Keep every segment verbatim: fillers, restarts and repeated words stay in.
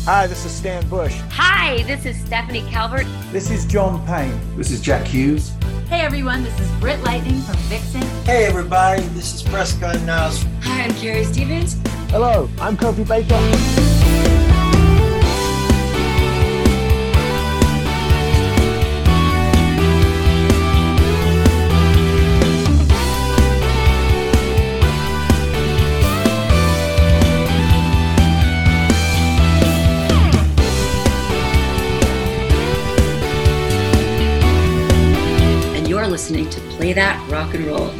Hi, this is Stan Bush. Hi, this is Stephanie Calvert. This is John Payne. This is Jack Hughes. Hey everyone, this is Britt Lightning from Vixen. Hey everybody, this is Prescott Niles. Hi, I'm Carrie Stevens. Hello, I'm Kofi Baker. You're listening to Play That Rock and Roll.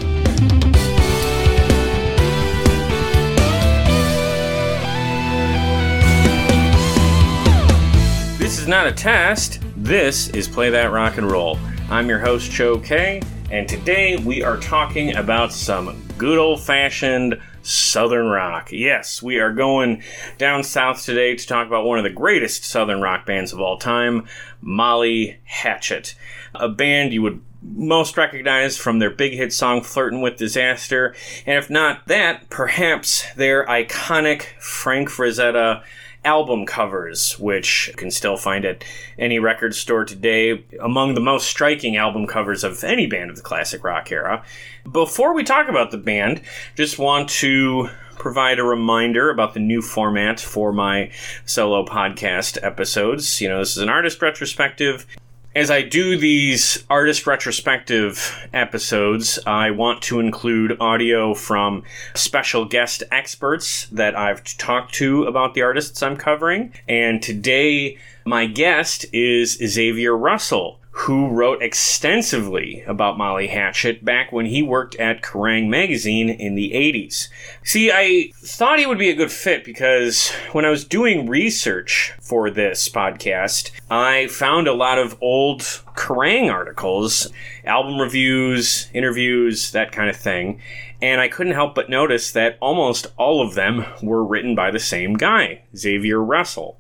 This is not a test. This is Play That Rock and Roll. I'm your host, Joe K, and today we are talking about some good old-fashioned Southern rock. Yes, we are going down south today to talk about one of the greatest Southern rock bands of all time, Molly Hatchet. A band you would most recognized from their big hit song Flirtin' with Disaster, and if not that, perhaps their iconic Frank Frazetta album covers, which you can still find at any record store today, among the most striking album covers of any band of the classic rock era. Before we talk about the band, just want to provide a reminder about the new format for my solo podcast episodes. You know, this is an artist retrospective. As I do these artist retrospective episodes, I want to include audio from special guest experts that I've talked to about the artists I'm covering. And today, my guest is Xavier Russell, who wrote extensively about Molly Hatchet back when he worked at Kerrang! Magazine in the eighties. See, I thought he would be a good fit because when I was doing research for this podcast, I found a lot of old Kerrang! Articles, album reviews, interviews, that kind of thing, and I couldn't help but notice that almost all of them were written by the same guy, Xavier Russell.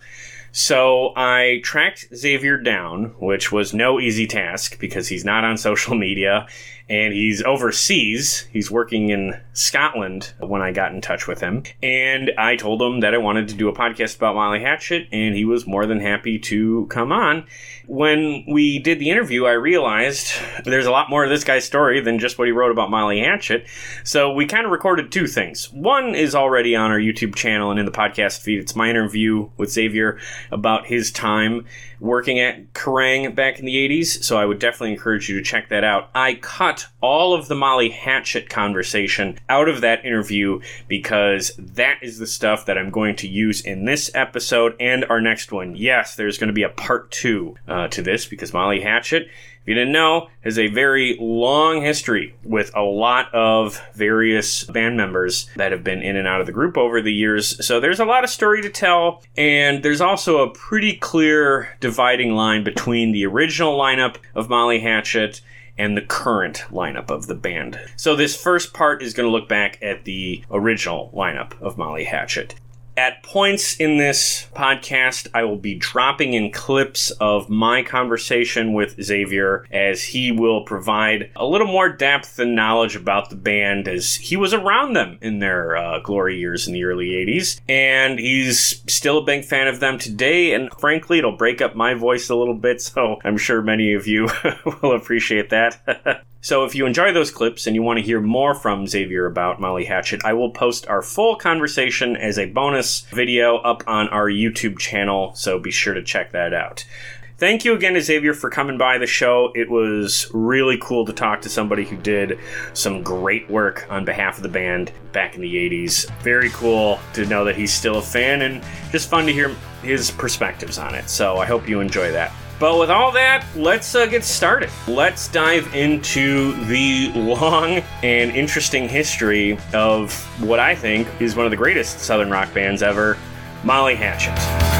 So I tracked Xavier down, which was no easy task because he's not on social media and he's overseas. He's working in Scotland when I got in touch with him. And I told him that I wanted to do a podcast about Molly Hatchet, and he was more than happy to come on. When we did the interview, I realized there's a lot more to this guy's story than just what he wrote about Molly Hatchet. So we kind of recorded two things. One is already on our YouTube channel and in the podcast feed. It's my interview with Xavier about his time working at Kerrang! Back in the eighties, so I would definitely encourage you to check that out. I cut all of the Molly Hatchet conversation out of that interview because that is the stuff that I'm going to use in this episode and our next one. Yes, there's going to be a part two uh, to this because Molly Hatchet, if you didn't know, has a very long history with a lot of various band members that have been in and out of the group over the years. So there's a lot of story to tell, and there's also a pretty clear dividing line between the original lineup of Molly Hatchet and the current lineup of the band. So this first part is going to look back at the original lineup of Molly Hatchet. At points in this podcast, I will be dropping in clips of my conversation with Xavier as he will provide a little more depth and knowledge about the band as he was around them in their uh, glory years in the early eighties. And he's still a big fan of them today, and frankly, it'll break up my voice a little bit, so I'm sure many of you will appreciate that. So if you enjoy those clips and you want to hear more from Xavier about Molly Hatchet, I will post our full conversation as a bonus video up on our YouTube channel, so be sure to check that out. Thank you again to Xavier for coming by the show. It was really cool to talk to somebody who did some great work on behalf of the band back in the eighties. Very cool to know that he's still a fan, and just fun to hear his perspectives on it. So I hope you enjoy that. But with all that, let's uh, get started. Let's dive into the long and interesting history of what I think is one of the greatest Southern rock bands ever, Molly Hatchet.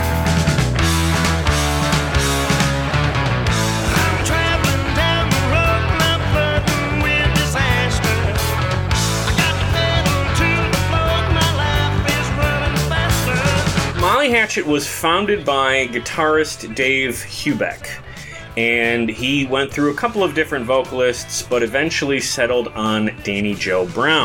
Molly Hatchet was founded by guitarist Dave Hubeck, and he went through a couple of different vocalists, but eventually settled on Danny Joe Brown.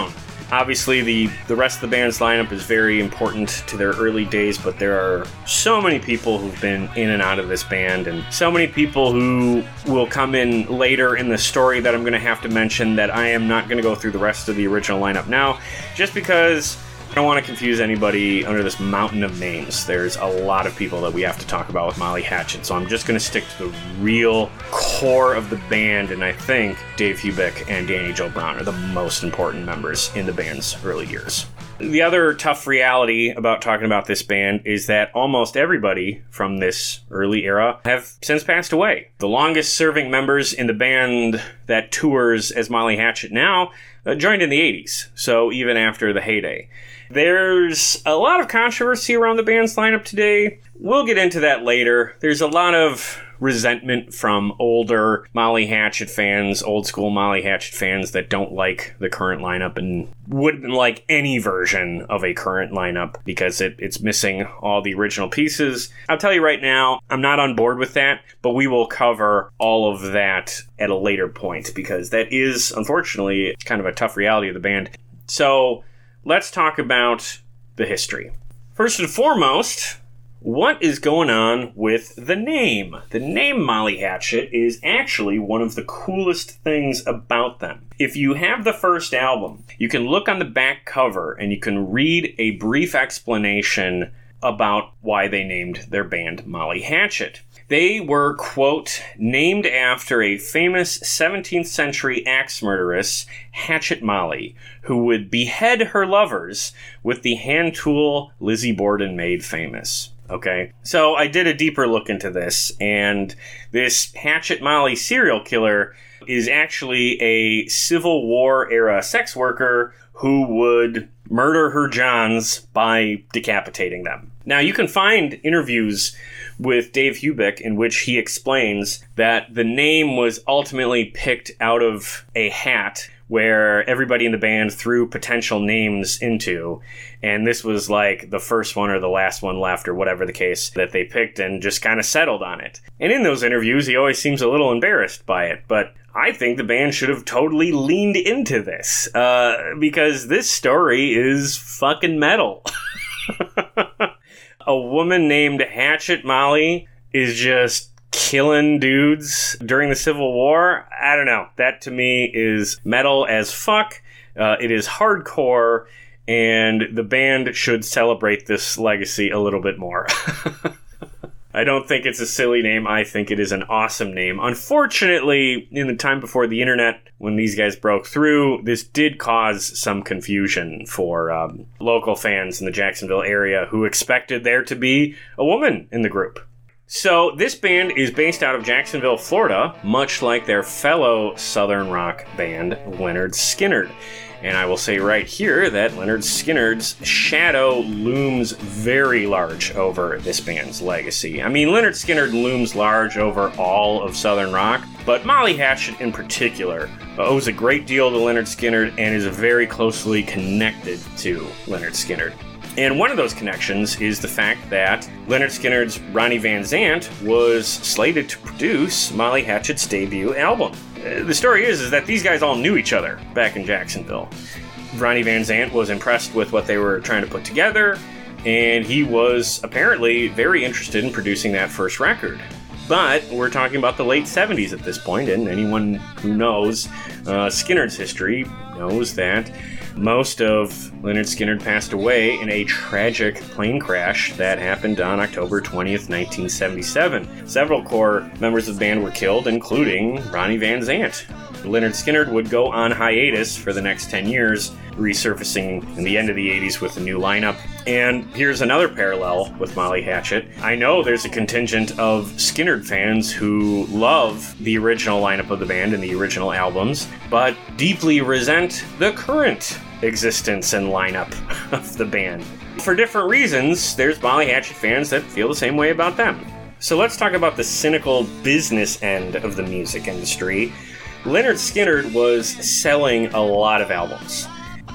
Obviously, the, the rest of the band's lineup is very important to their early days, but there are so many people who've been in and out of this band, and so many people who will come in later in the story that I'm going to have to mention that I am not going to go through the rest of the original lineup now, just because I don't want to confuse anybody under this mountain of names. There's a lot of people that we have to talk about with Molly Hatchet, so I'm just going to stick to the real core of the band, and I think Dave Hubick and Danny Joe Brown are the most important members in the band's early years. The other tough reality about talking about this band is that almost everybody from this early era have since passed away. The longest serving members in the band that tours as Molly Hatchet now uh, joined in the eighties, so even after the heyday. There's a lot of controversy around the band's lineup today. We'll get into that later. There's a lot of resentment from older Molly Hatchet fans, old school Molly Hatchet fans that don't like the current lineup and wouldn't like any version of a current lineup because it, it's missing all the original pieces. I'll tell you right now, I'm not on board with that, but we will cover all of that at a later point because that is, unfortunately, kind of a tough reality of the band. So let's talk about the history. First and foremost, what is going on with the name? The name Molly Hatchet is actually one of the coolest things about them. If you have the first album, you can look on the back cover and you can read a brief explanation about why they named their band Molly Hatchet. They were, quote, named after a famous seventeenth century axe murderess, Hatchet Molly, who would behead her lovers with the hand tool Lizzie Borden made famous. Okay, so I did a deeper look into this, and this Hatchet Molly serial killer is actually a Civil War era sex worker who would murder her Johns by decapitating them. Now, you can find interviews with Dave Hubick in which he explains that the name was ultimately picked out of a hat where everybody in the band threw potential names into, and this was like the first one or the last one left or whatever the case that they picked and just kind of settled on it. And in those interviews, he always seems a little embarrassed by it, but I think the band should have totally leaned into this, uh, because this story is fucking metal. A woman named Hatchet Molly is just killing dudes during the Civil War. I don't know. That to me is metal as fuck. Uh, it is hardcore, and the band should celebrate this legacy a little bit more. I don't think it's a silly name. I think it is an awesome name. Unfortunately, in the time before the internet, when these guys broke through, this did cause some confusion for um, local fans in the Jacksonville area who expected there to be a woman in the group. So this band is based out of Jacksonville, Florida, much like their fellow Southern rock band, Lynyrd Skynyrd. And I will say right here that Lynyrd Skynyrd's shadow looms very large over this band's legacy. I mean, Lynyrd Skynyrd looms large over all of Southern rock, but Molly Hatchet in particular owes a great deal to Lynyrd Skynyrd and is very closely connected to Lynyrd Skynyrd. And one of those connections is the fact that Lynyrd Skynyrd's Ronnie Van Zant was slated to produce Molly Hatchet's debut album. The story is, is that these guys all knew each other back in Jacksonville. Ronnie Van Zant was impressed with what they were trying to put together, and he was apparently very interested in producing that first record. But we're talking about the late seventies at this point, and anyone who knows uh, Skynyrd's history knows that most of Lynyrd Skynyrd passed away in a tragic plane crash that happened on October twentieth, nineteen seventy-seven. Several core members of the band were killed, including Ronnie Van Zant. Lynyrd Skynyrd would go on hiatus for the next ten years, resurfacing in the end of the eighties with a new lineup. And here's another parallel with Molly Hatchet. I know there's a contingent of Skynyrd fans who love the original lineup of the band and the original albums, but deeply resent the current existence and lineup of the band. For different reasons, there's Molly Hatchet fans that feel the same way about them. So let's talk about the cynical business end of the music industry. Lynyrd Skynyrd was selling a lot of albums.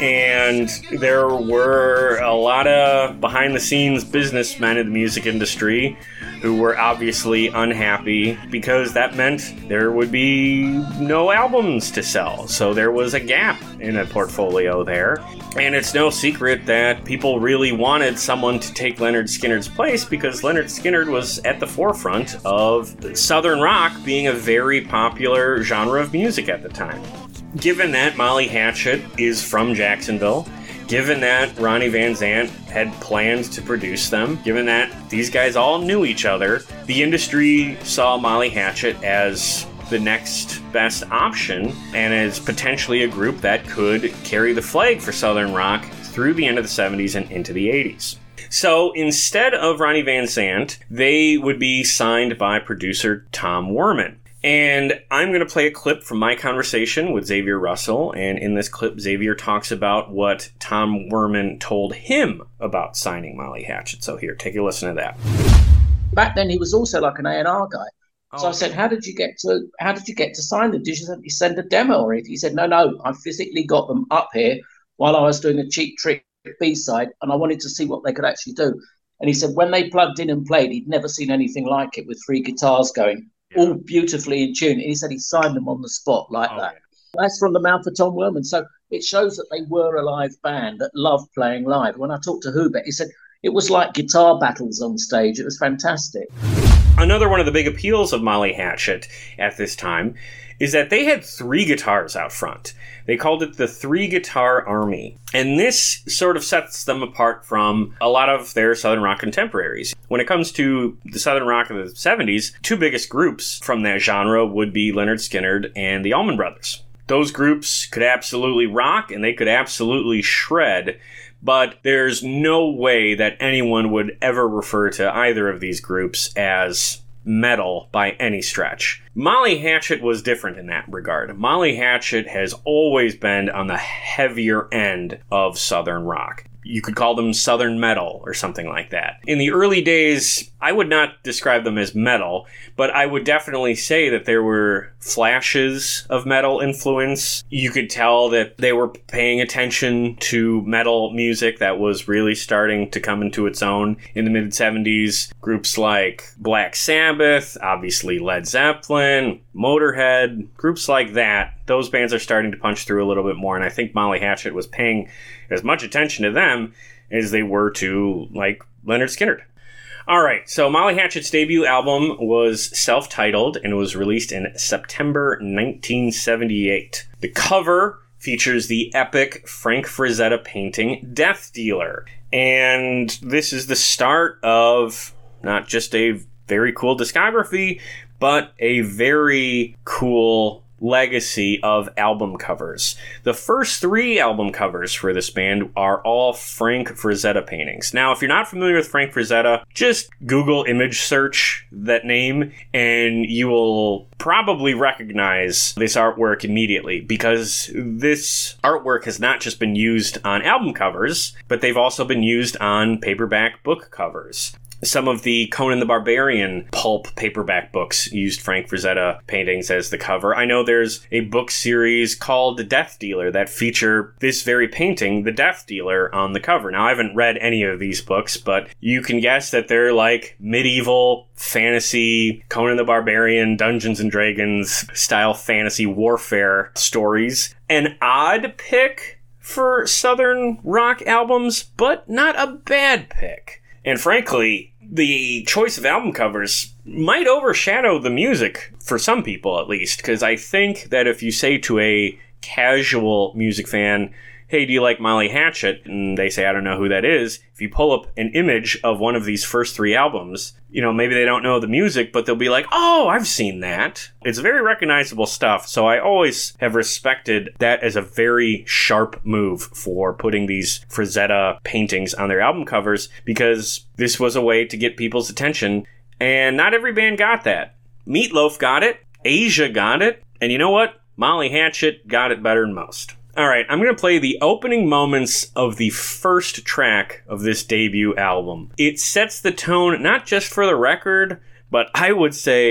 And there were a lot of behind-the-scenes businessmen in the music industry who were obviously unhappy because that meant there would be no albums to sell. So there was a gap in a portfolio there. And it's no secret that people really wanted someone to take Lynyrd Skynyrd's place because Lynyrd Skynyrd was at the forefront of Southern rock being a very popular genre of music at the time. Given that Molly Hatchet is from Jacksonville, given that Ronnie Van Zant had planned to produce them, given that these guys all knew each other, the industry saw Molly Hatchet as the next best option and as potentially a group that could carry the flag for Southern rock through the end of the seventies and into the eighties. So instead of Ronnie Van Zant, they would be signed by producer Tom Werman. And I'm going to play a clip from my conversation with Xavier Russell, and in this clip, Xavier talks about what Tom Werman told him about signing Molly Hatchet. So here, take a listen to that. Back then, he was also like an A and R guy. Oh. So I said, "How did you get to? How did you get to sign them? Did you send a demo or anything?" He said, "No, no, I physically got them up here while I was doing a Cheap Trick B-side, and I wanted to see what they could actually do." And he said, when they plugged in and played, he'd never seen anything like it with three guitars going. Yeah. All beautifully in tune. And he said he signed them on the spot like oh, that. Yeah. That's from the mouth of Tom Werman. So it shows that they were a live band that loved playing live. When I talked to Hubert, he said it was like guitar battles on stage. It was fantastic. Another one of the big appeals of Molly Hatchet at this time is that they had three guitars out front. They called it the Three Guitar Army. And this sort of sets them apart from a lot of their Southern rock contemporaries. When it comes to the Southern rock of the seventies, two biggest groups from that genre would be Lynyrd Skynyrd and the Allman Brothers. Those groups could absolutely rock and they could absolutely shred, but there's no way that anyone would ever refer to either of these groups as metal by any stretch. Molly Hatchet was different in that regard. Molly Hatchet has always been on the heavier end of Southern rock. You could call them Southern metal or something like that. In the early days, I would not describe them as metal, but I would definitely say that there were flashes of metal influence. You could tell that they were paying attention to metal music that was really starting to come into its own in the mid-seventies. Groups like Black Sabbath, obviously Led Zeppelin, Motorhead, groups like that. Those bands are starting to punch through a little bit more, and I think Molly Hatchet was paying as much attention to them as they were to, like, Lynyrd Skynyrd. All right, so Molly Hatchet's debut album was self-titled and was released in September nineteen seventy-eight. The cover features the epic Frank Frazetta painting Death Dealer, and this is the start of not just a very cool discography, but a very cool legacy of album covers. The first three album covers for this band are all Frank Frazetta paintings. Now, if you're not familiar with Frank Frazetta, just Google image search that name and you will probably recognize this artwork immediately, because this artwork has not just been used on album covers, but they've also been used on paperback book covers. Some of the Conan the Barbarian pulp paperback books used Frank Frazetta paintings as the cover. I know there's a book series called The Death Dealer that feature this very painting, The Death Dealer, on the cover. Now, I haven't read any of these books, but you can guess that they're like medieval fantasy, Conan the Barbarian, Dungeons and Dragons style fantasy warfare stories. An odd pick for Southern rock albums, but not a bad pick. And frankly, the choice of album covers might overshadow the music, for some people at least, because I think that if you say to a casual music fan, hey, do you like Molly Hatchet? And they say, I don't know who that is. If you pull up an image of one of these first three albums, you know, maybe they don't know the music, but they'll be like, oh, I've seen that. It's very recognizable stuff. So I always have respected that as a very sharp move for putting these Frazetta paintings on their album covers, because this was a way to get people's attention. And not every band got that. Meatloaf got it. Asia got it. And you know what? Molly Hatchet got it better than most. All right, I'm going to play the opening moments of the first track of this debut album. It sets the tone not just for the record, but I would say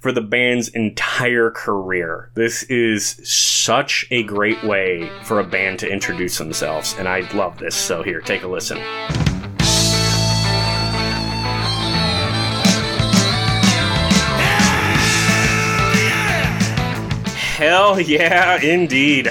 for the band's entire career. This is such a great way for a band to introduce themselves, and I love this. So here, take a listen. Hell yeah, indeed.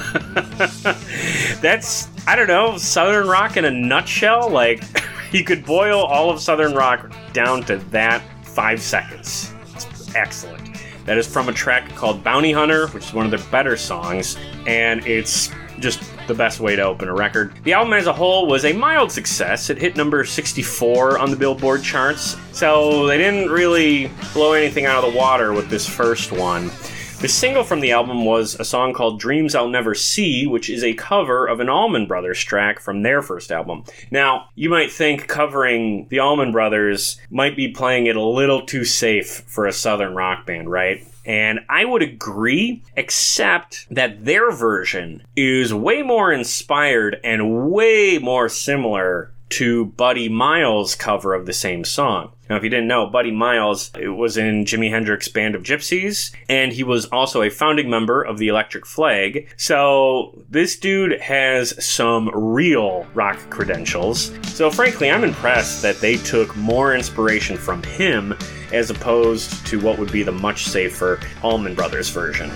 That's, I don't know, Southern rock in a nutshell. Like, you could boil all of Southern rock down to that five seconds. It's excellent. That is from a track called Bounty Hunter, which is one of their better songs, and it's just the best way to open a record. The album as a whole was a mild success. It hit number sixty-four on the Billboard charts, so they didn't really blow anything out of the water with this first one. The single from the album was a song called Dreams I'll Never See, which is a cover of an Allman Brothers track from their first album. Now, you might think covering the Allman Brothers might be playing it a little too safe for a Southern rock band, right? And I would agree, except that their version is way more inspired and way more similar to Buddy Miles' cover of the same song. Now, if you didn't know, Buddy Miles was in Jimi Hendrix's Band of Gypsies, and he was also a founding member of the Electric Flag. So this dude has some real rock credentials. So frankly, I'm impressed that they took more inspiration from him as opposed to what would be the much safer Allman Brothers version.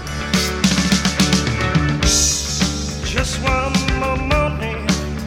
Just one more morning.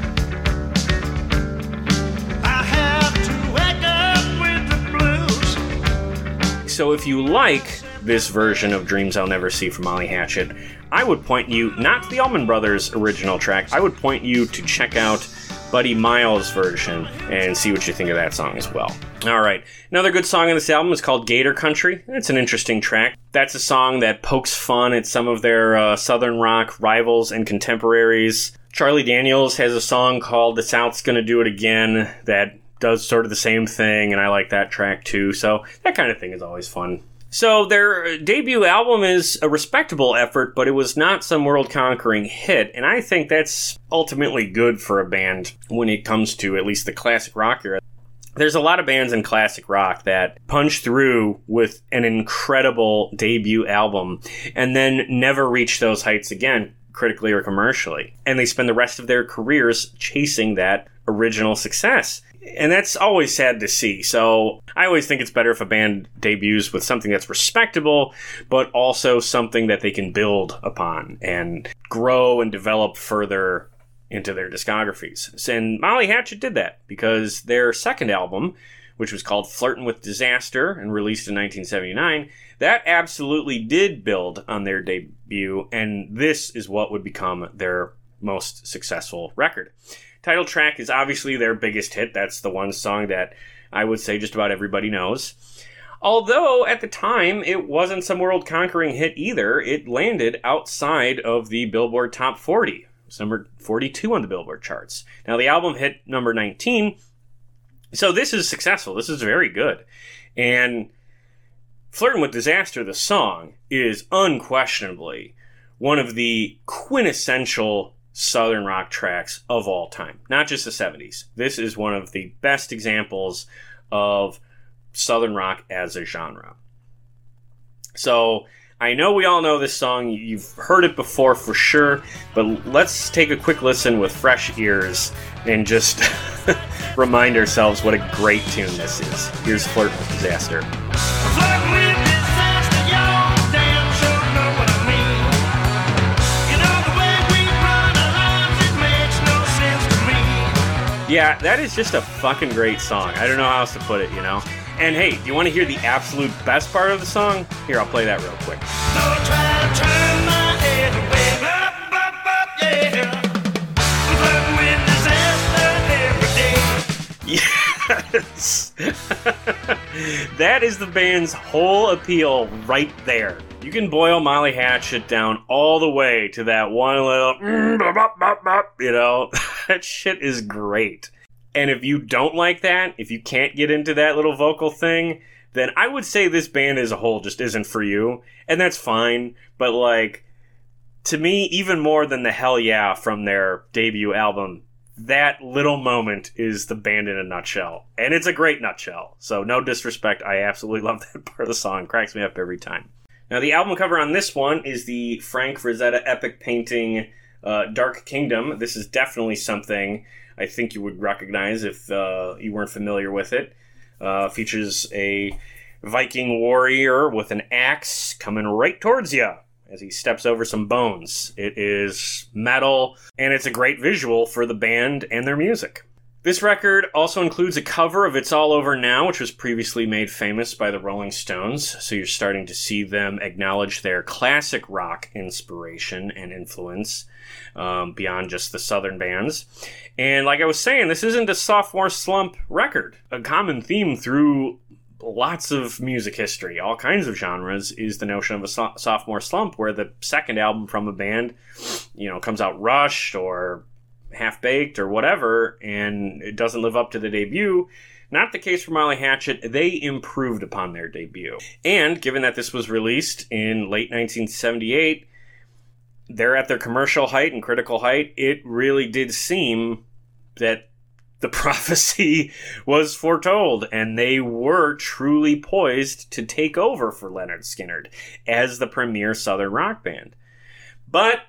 So if you like this version of Dreams I'll Never See from Molly Hatchet, I would point you not to the Allman Brothers original track. I would point you to check out Buddy Miles' version and see what you think of that song as well. All right, another good song on this album is called Gator Country. It's an interesting track. That's a song that pokes fun at some of their uh, Southern rock rivals and contemporaries. Charlie Daniels has a song called The South's Gonna Do It Again that does sort of the same thing, and I like that track too, so that kind of thing is always fun. So their debut album is a respectable effort, but it was not some world-conquering hit, and I think that's ultimately good for a band when it comes to at least the classic rock era. There's a lot of bands in classic rock that punch through with an incredible debut album and then never reach those heights again, critically or commercially, and they spend the rest of their careers chasing that original success. And that's always sad to see. So I always think it's better if a band debuts with something that's respectable, but also something that they can build upon and grow and develop further into their discographies. And Molly Hatchet did that because their second album, which was called Flirtin' with Disaster and released in nineteen seventy-nine, that absolutely did build on their debut, and this is what would become their most successful record. Title track is obviously their biggest hit. That's the one song that I would say just about everybody knows. Although, at the time, it wasn't some world-conquering hit either. It landed outside of the Billboard Top forty. It was number forty-two on the Billboard charts. Now, the album hit number nineteen, so this is successful. This is very good. And Flirtin' with Disaster, the song, is unquestionably one of the quintessential Southern rock tracks of all time, not just the seventies. This is one of the best examples of Southern rock as a genre. So I know we all know this song. You've heard it before for sure, but let's take a quick listen with fresh ears and just remind ourselves what a great tune this is. Here's Flirtin' with Disaster. Flirtin' with disaster, y'all damn sure know what I mean. You know the way we run our lives, it makes no sense to me. Yeah, that is just a fucking great song. I don't know how else to put it, you know? And hey, do you want to hear the absolute best part of the song? Here, I'll play that real quick. Don't try to turn my head away. Up, up, up, yeah. Yes! That is the band's whole appeal right there. You can boil Molly Hatchet down all the way to that one little, you know, that shit is great. And if you don't like that, if you can't get into that little vocal thing, then I would say this band as a whole just isn't for you. And that's fine. But, like, to me, even more than the Hell Yeah from their debut album, that little moment is the band in a nutshell. And it's a great nutshell. So no disrespect, I absolutely love that part of the song. It cracks me up every time. Now, the album cover on this one is the Frank Frazetta epic painting uh, Dark Kingdom. This is definitely something I think you would recognize if uh, you weren't familiar with it. Uh, features a Viking warrior with an axe coming right towards you as he steps over some bones. It is metal, and it's a great visual for the band and their music. This record also includes a cover of It's All Over Now, which was previously made famous by the Rolling Stones, so you're starting to see them acknowledge their classic rock inspiration and influence um, beyond just the Southern bands. And like I was saying, this isn't a sophomore slump record. A common theme through lots of music history, all kinds of genres, is the notion of a so- sophomore slump, where the second album from a band, you know, comes out rushed or half-baked or whatever, and it doesn't live up to the debut. Not the case for Molly Hatchet. They improved upon their debut. And given that this was released in late nineteen seventy-eight, they're at their commercial height and critical height. It really did seem that the prophecy was foretold, and they were truly poised to take over for Lynyrd Skynyrd as the premier Southern rock band. But,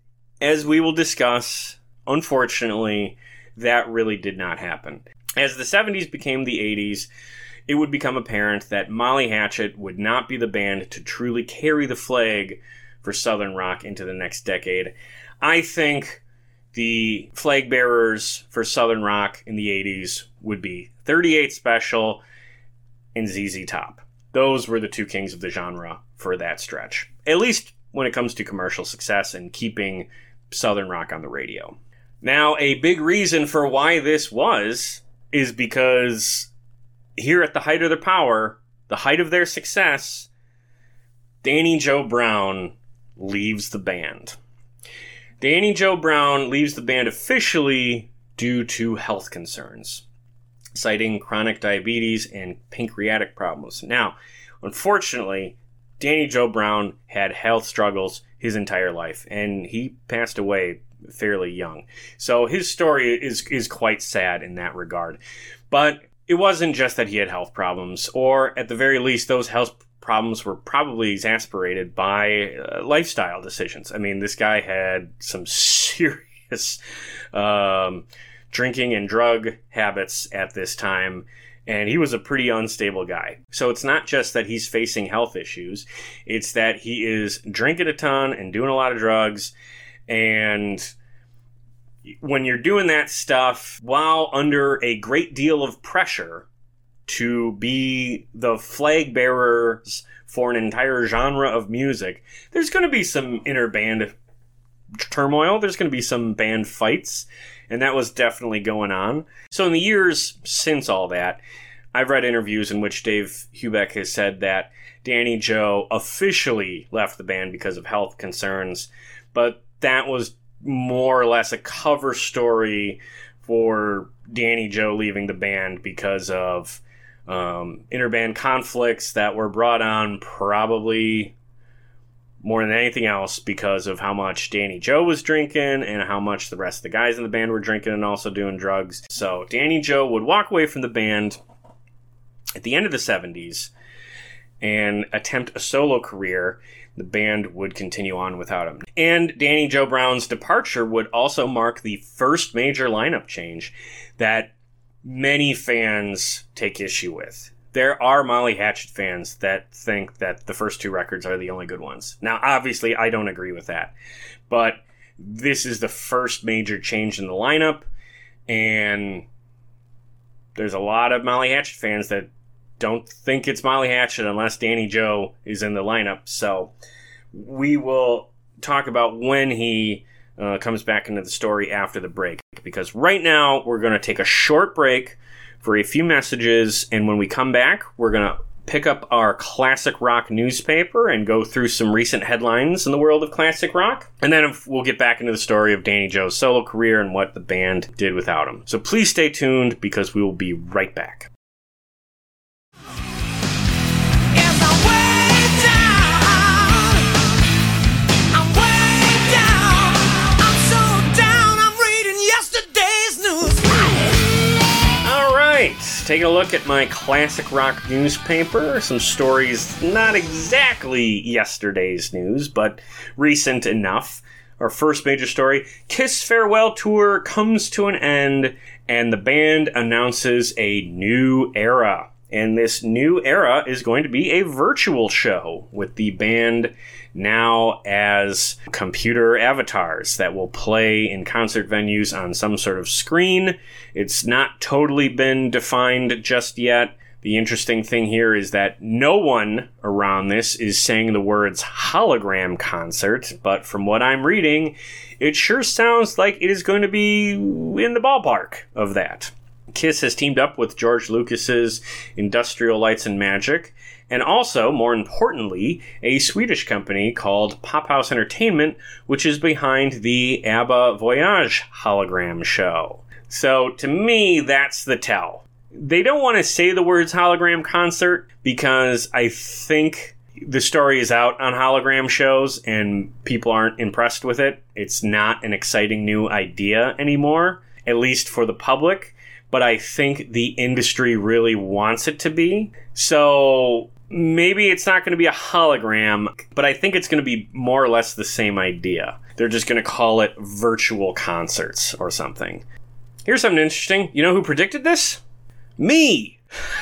as we will discuss, unfortunately, that really did not happen. As the seventies became the eighties, it would become apparent that Molly Hatchet would not be the band to truly carry the flag for Southern rock into the next decade. I think the flag bearers for Southern rock in the eighties would be thirty-eight Special and Z Z Top. Those were the two kings of the genre for that stretch, at least when it comes to commercial success and keeping Southern rock on the radio. Now, a big reason for why this was is because here at the height of their power, the height of their success, Danny Joe Brown leaves the band. Danny Joe Brown leaves the band officially due to health concerns, citing chronic diabetes and pancreatic problems. Now, unfortunately, Danny Joe Brown had health struggles his entire life, and he passed away fairly young. So his story is is quite sad in that regard. But it wasn't just that he had health problems, or at the very least, those health problems were probably exasperated by uh, lifestyle decisions. I mean, this guy had some serious um, drinking and drug habits at this time, and he was a pretty unstable guy. So it's not just that he's facing health issues, it's that he is drinking a ton and doing a lot of drugs. And when you're doing that stuff while under a great deal of pressure to be the flag bearers for an entire genre of music, there's going to be some inner band turmoil. There's going to be some band fights, and that was definitely going on. So in the years since all that, I've read interviews in which Dave Hubeck has said that Danny Joe officially left the band because of health concerns, but that was more or less a cover story for Danny Joe leaving the band because of um, interband conflicts that were brought on probably more than anything else because of how much Danny Joe was drinking and how much the rest of the guys in the band were drinking and also doing drugs. So Danny Joe would walk away from the band at the end of the seventies and attempt a solo career. The band would continue on without him. And Danny Joe Brown's departure would also mark the first major lineup change that many fans take issue with. There are Molly Hatchet fans that think that the first two records are the only good ones. Now, obviously, I don't agree with that. But this is the first major change in the lineup, and there's a lot of Molly Hatchet fans that don't think it's Molly Hatchet unless Danny Joe is in the lineup. So we will talk about when he uh, comes back into the story after the break, because right now we're going to take a short break for a few messages, and when we come back, we're going to pick up our classic rock newspaper and go through some recent headlines in the world of classic rock, and then we'll get back into the story of Danny Joe's solo career and what the band did without him. So please stay tuned, because we will be right back. Yesterday's taking a look at my classic rock newspaper. Some stories not exactly yesterday's news, but recent enough. Our first major story, Kiss farewell tour comes to an end, and the band announces a new era. And this new era is going to be a virtual show, with the band now as computer avatars that will play in concert venues on some sort of screen. It's not totally been defined just yet. The interesting thing here is that no one around this is saying the words hologram concert, but from what I'm reading, it sure sounds like it is going to be in the ballpark of that. Kiss has teamed up with George Lucas's Industrial Lights and Magic, and also, more importantly, a Swedish company called Pophouse Entertainment, which is behind the ABBA Voyage hologram show. So, to me, that's the tell. They don't want to say the words hologram concert because I think the story is out on hologram shows and people aren't impressed with it. It's not an exciting new idea anymore, at least for the public. But I think the industry really wants it to be. So maybe it's not going to be a hologram, but I think it's going to be more or less the same idea. They're just going to call it virtual concerts or something. Here's something interesting. You know who predicted this? Me!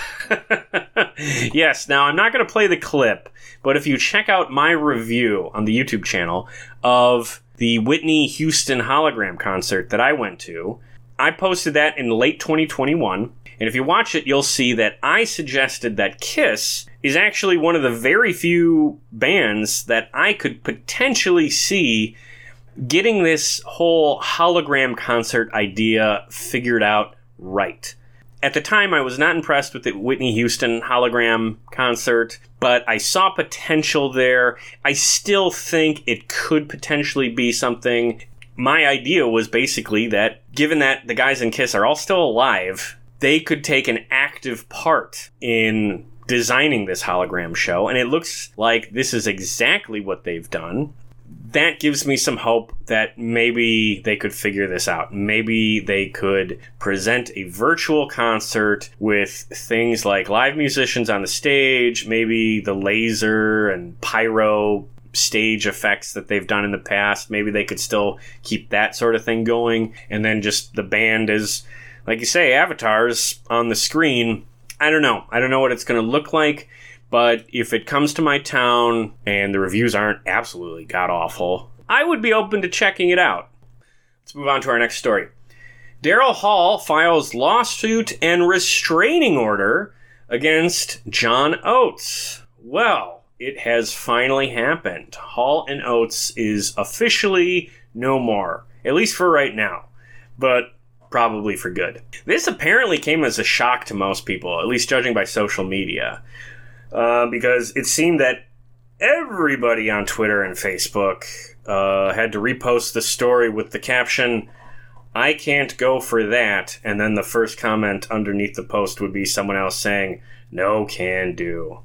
Yes, now I'm not going to play the clip, but if you check out my review on the YouTube channel of the Whitney Houston hologram concert that I went to, I posted that in late twenty twenty-one, and if you watch it, you'll see that I suggested that Kiss is actually one of the very few bands that I could potentially see getting this whole hologram concert idea figured out right. At the time, I was not impressed with the Whitney Houston hologram concert, but I saw potential there. I still think it could potentially be something. My idea was basically that, given that the guys in Kiss are all still alive, they could take an active part in designing this hologram show, and it looks like this is exactly what they've done. That gives me some hope that maybe they could figure this out. Maybe they could present a virtual concert with things like live musicians on the stage, maybe the laser and pyro stage effects that they've done in the past. Maybe they could still keep that sort of thing going. And then just the band is, like you say, avatars on the screen. I don't know. I don't know what it's going to look like. But if it comes to my town and the reviews aren't absolutely god-awful, I would be open to checking it out. Let's move on to our next story. Daryl Hall files lawsuit and restraining order against John Oates. Well, it has finally happened. Hall and Oates is officially no more, at least for right now, but probably for good. This apparently came as a shock to most people, at least judging by social media. Uh, because it seemed that everybody on Twitter and Facebook uh, had to repost the story with the caption, "I can't go for that," and then the first comment underneath the post would be someone else saying, "No can do."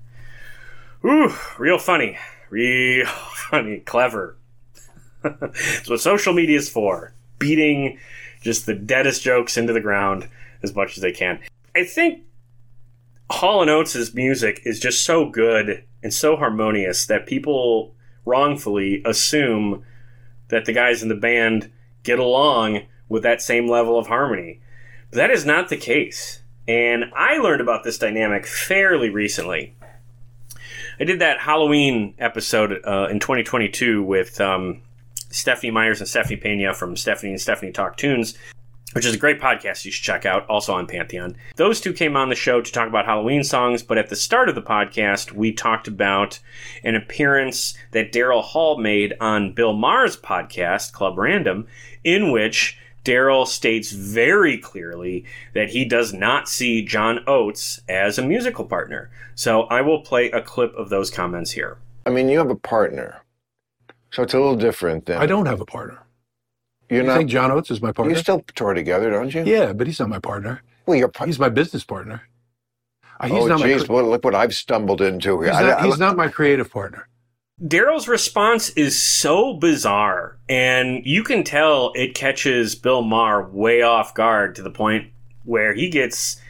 Ooh, real funny. Real funny. Clever. That's what social media is for. Beating just the deadest jokes into the ground as much as they can. I think Hall and Oates' music is just so good and so harmonious that people wrongfully assume that the guys in the band get along with that same level of harmony. But that is not the case. And I learned about this dynamic fairly recently. I did that Halloween episode uh, in twenty twenty-two with um, Stephanie Myers and Stephanie Pena from Stephanie and Stephanie Talk Tunes, which is a great podcast you should check out, also on Pantheon. Those two came on the show to talk about Halloween songs, but at the start of the podcast, we talked about an appearance that Daryl Hall made on Bill Maher's podcast, Club Random, in which Daryl states very clearly that he does not see John Oates as a musical partner. So I will play a clip of those comments here. I mean, you have a partner, so it's a little different than... I don't have a partner. You're you not, think John Oates is my partner? You still tour together, don't you? Yeah, but he's not my partner. Well, you're par- he's my business partner. Uh, he's oh, not geez, my, well, look what I've stumbled into here. He's, I, not, I, he's not my creative partner. Daryl's response is so bizarre, and you can tell it catches Bill Maher way off guard to the point where he gets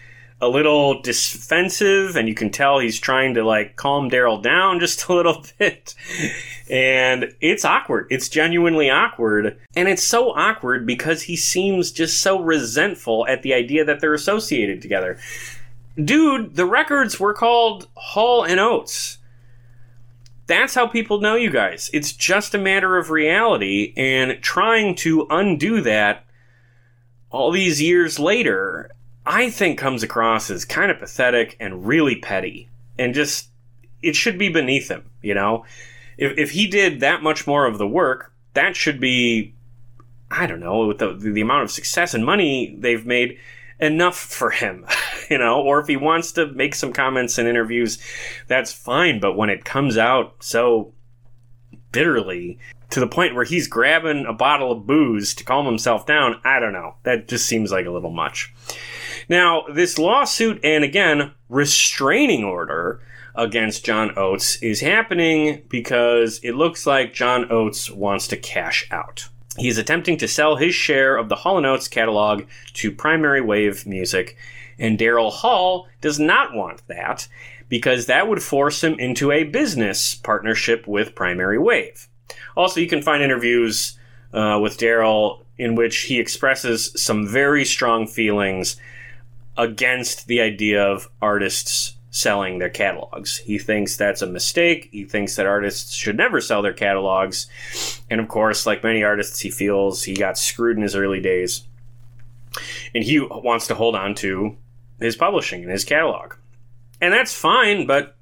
a little defensive, and you can tell he's trying to like calm Daryl down just a little bit. And it's awkward. It's genuinely awkward. And it's so awkward because he seems just so resentful at the idea that they're associated together. Dude, the records were called Hall and Oates. That's how people know you guys. It's just a matter of reality, and trying to undo that all these years later, I think comes across as kind of pathetic and really petty. And just, it should be beneath him, you know? If if he did that much more of the work, that should be, I don't know, with the, the amount of success and money they've made, enough for him, you know? Or if he wants to make some comments in interviews, that's fine. But when it comes out so bitterly, to the point where he's grabbing a bottle of booze to calm himself down, I don't know. That just seems like a little much. Now, this lawsuit and, again, restraining order against John Oates is happening because it looks like John Oates wants to cash out. He is attempting to sell his share of the Hall and Oates catalog to Primary Wave Music, and Daryl Hall does not want that because that would force him into a business partnership with Primary Wave. Also, you can find interviews uh, with Daryl in which he expresses some very strong feelings against the idea of artists selling their catalogs. He thinks that's a mistake. He thinks that artists should never sell their catalogs. And of course, like many artists, he feels he got screwed in his early days. And he wants to hold on to his publishing and his catalog. And that's fine, but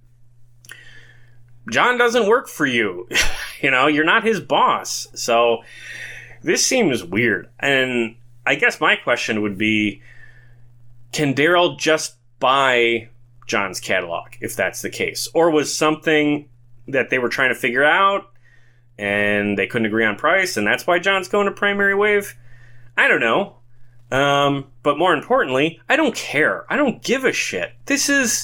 John doesn't work for you. You know, you're not his boss. So this seems weird. And I guess my question would be, can Daryl just buy John's catalog, if that's the case? Or was something that they were trying to figure out and they couldn't agree on price, and that's why John's going to Primary Wave? I don't know. Um, but more importantly, I don't care. I don't give a shit. This is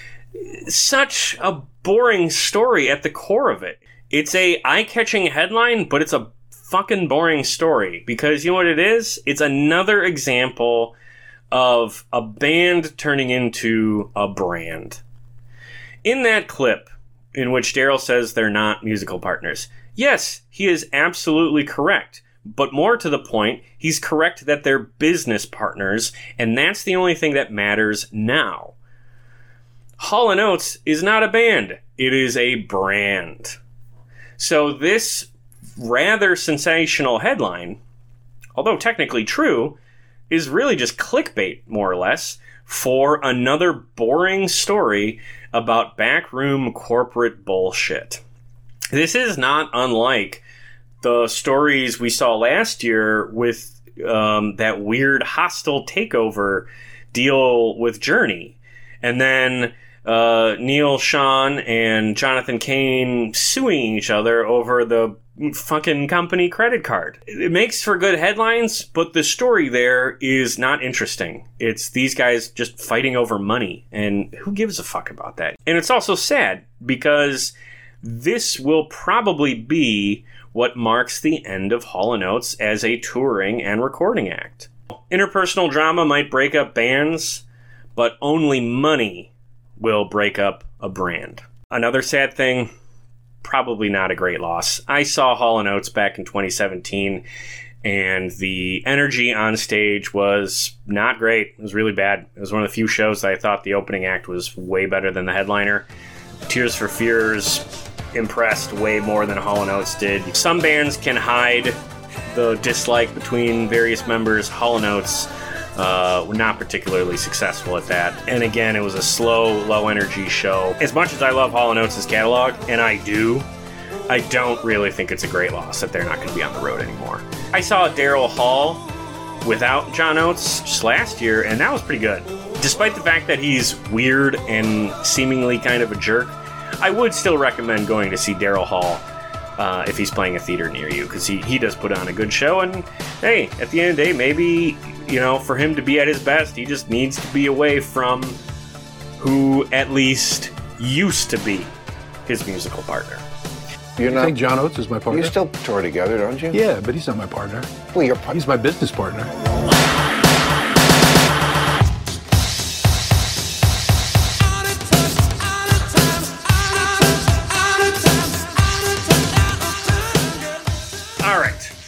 such a boring story at the core of it. It's a eye-catching headline, but it's a fucking boring story. Because you know what it is? It's another example of a band turning into a brand. In that clip, in which Daryl says they're not musical partners, yes, he is absolutely correct. But more to the point, he's correct that they're business partners, and that's the only thing that matters now. Hall and Oates is not a band. It is a brand. So this rather sensational headline, although technically true, is really just clickbait, more or less, for another boring story about backroom corporate bullshit. This is not unlike the stories we saw last year with um, that weird hostile takeover deal with Journey. And then uh, Neil Sean and Jonathan Cain suing each other over the fucking company credit card. It makes for good headlines, but the story there is not interesting. It's these guys just fighting over money, and who gives a fuck about that? And it's also sad because this will probably be what marks the end of Hall and Oates as a touring and recording act. Interpersonal drama might break up bands, but only money will break up a brand. Another sad thing, probably not a great loss. I saw Hall and Oates back in twenty seventeen, and the energy on stage was not great. It was really bad. It was one of the few shows that I thought the opening act was way better than the headliner. Tears for Fears impressed way more than Hall and Oates did. Some bands can hide the dislike between various members. Hall and Oates uh, were not particularly successful at that. And again, it was a slow, low-energy show. As much as I love Hall and Oates' catalog, and I do, I don't really think it's a great loss that they're not going to be on the road anymore. I saw Daryl Hall without John Oates just last year, and that was pretty good. Despite the fact that he's weird and seemingly kind of a jerk, I would still recommend going to see Daryl Hall uh, if he's playing a theater near you, because he, he does put on a good show, and hey, at the end of the day, maybe, you know, for him to be at his best, he just needs to be away from who at least used to be his musical partner. You're You not. think John Oates is my partner? You still tour together, don't you? Yeah, but he's not my partner. Well, you're. He's my business partner.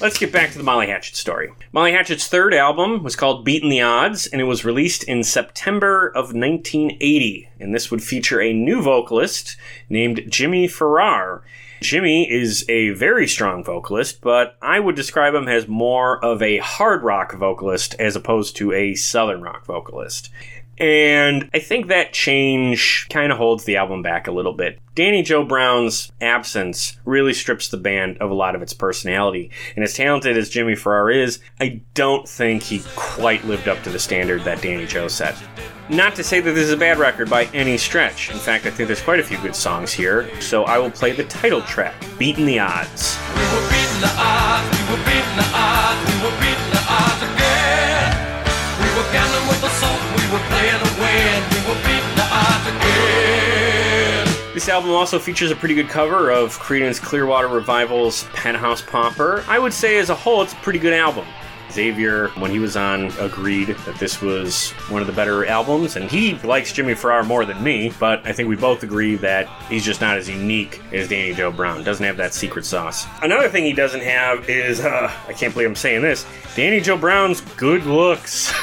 let's get back to the Molly Hatchet story. Molly Hatchet's third album was called Beatin' the Odds, and it was released in September of nineteen eighty. And this would feature a new vocalist named Jimmy Farrar. Jimmy is a very strong vocalist, but I would describe him as more of a hard rock vocalist as opposed to a southern rock vocalist. And I think that change kind of holds the album back a little bit. Danny Joe Brown's absence really strips the band of a lot of its personality. And as talented as Jimmy Farrar is, I don't think he quite lived up to the standard that Danny Joe set. Not to say that this is a bad record by any stretch. In fact, I think there's quite a few good songs here. So I will play the title track, Beatin' the Odds. We were beating the odds, we were beating the odds, we were beating the odds again. We were gambling with the salt, we were playing to win, we were beating the odds again. This album also features a pretty good cover of Creedence Clearwater Revival's Penthouse Pauper. I would say as a whole, it's a pretty good album. Xavier, when he was on, agreed that this was one of the better albums, and he likes Jimmy Farrar more than me, but I think we both agree that he's just not as unique as Danny Joe Brown. Doesn't have that secret sauce. Another thing he doesn't have is, uh, I can't believe I'm saying this, Danny Joe Brown's good looks.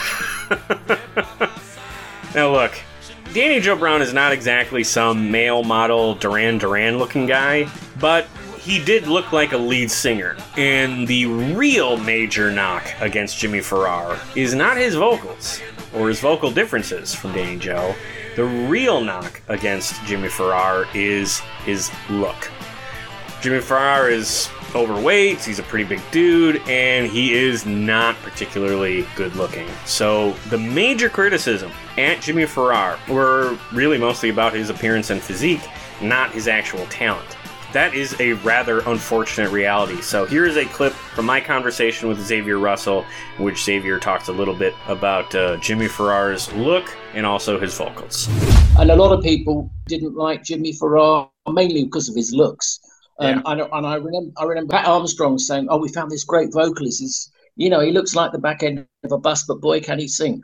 Now look, Danny Joe Brown is not exactly some male model Duran Duran looking guy, but he did look like a lead singer. And the real major knock against Jimmy Farrar is not his vocals or his vocal differences from Danny Joe. The real knock against Jimmy Farrar is his look. Jimmy Farrar is overweight, he's a pretty big dude, and he is not particularly good looking. So the major criticism at Jimmy Farrar were really mostly about his appearance and physique, not his actual talent. That is a rather unfortunate reality. So here is a clip from my conversation with Xavier Russell, in which Xavier talks a little bit about uh, Jimmy Farrar's look and also his vocals. And a lot of people didn't like Jimmy Farrar, mainly because of his looks. Um, Yeah. and, and I remember, I remember Pat Armstrong saying, "Oh, we found this great vocalist. He's, you know, he looks like the back end of a bus, but boy, can he sing!"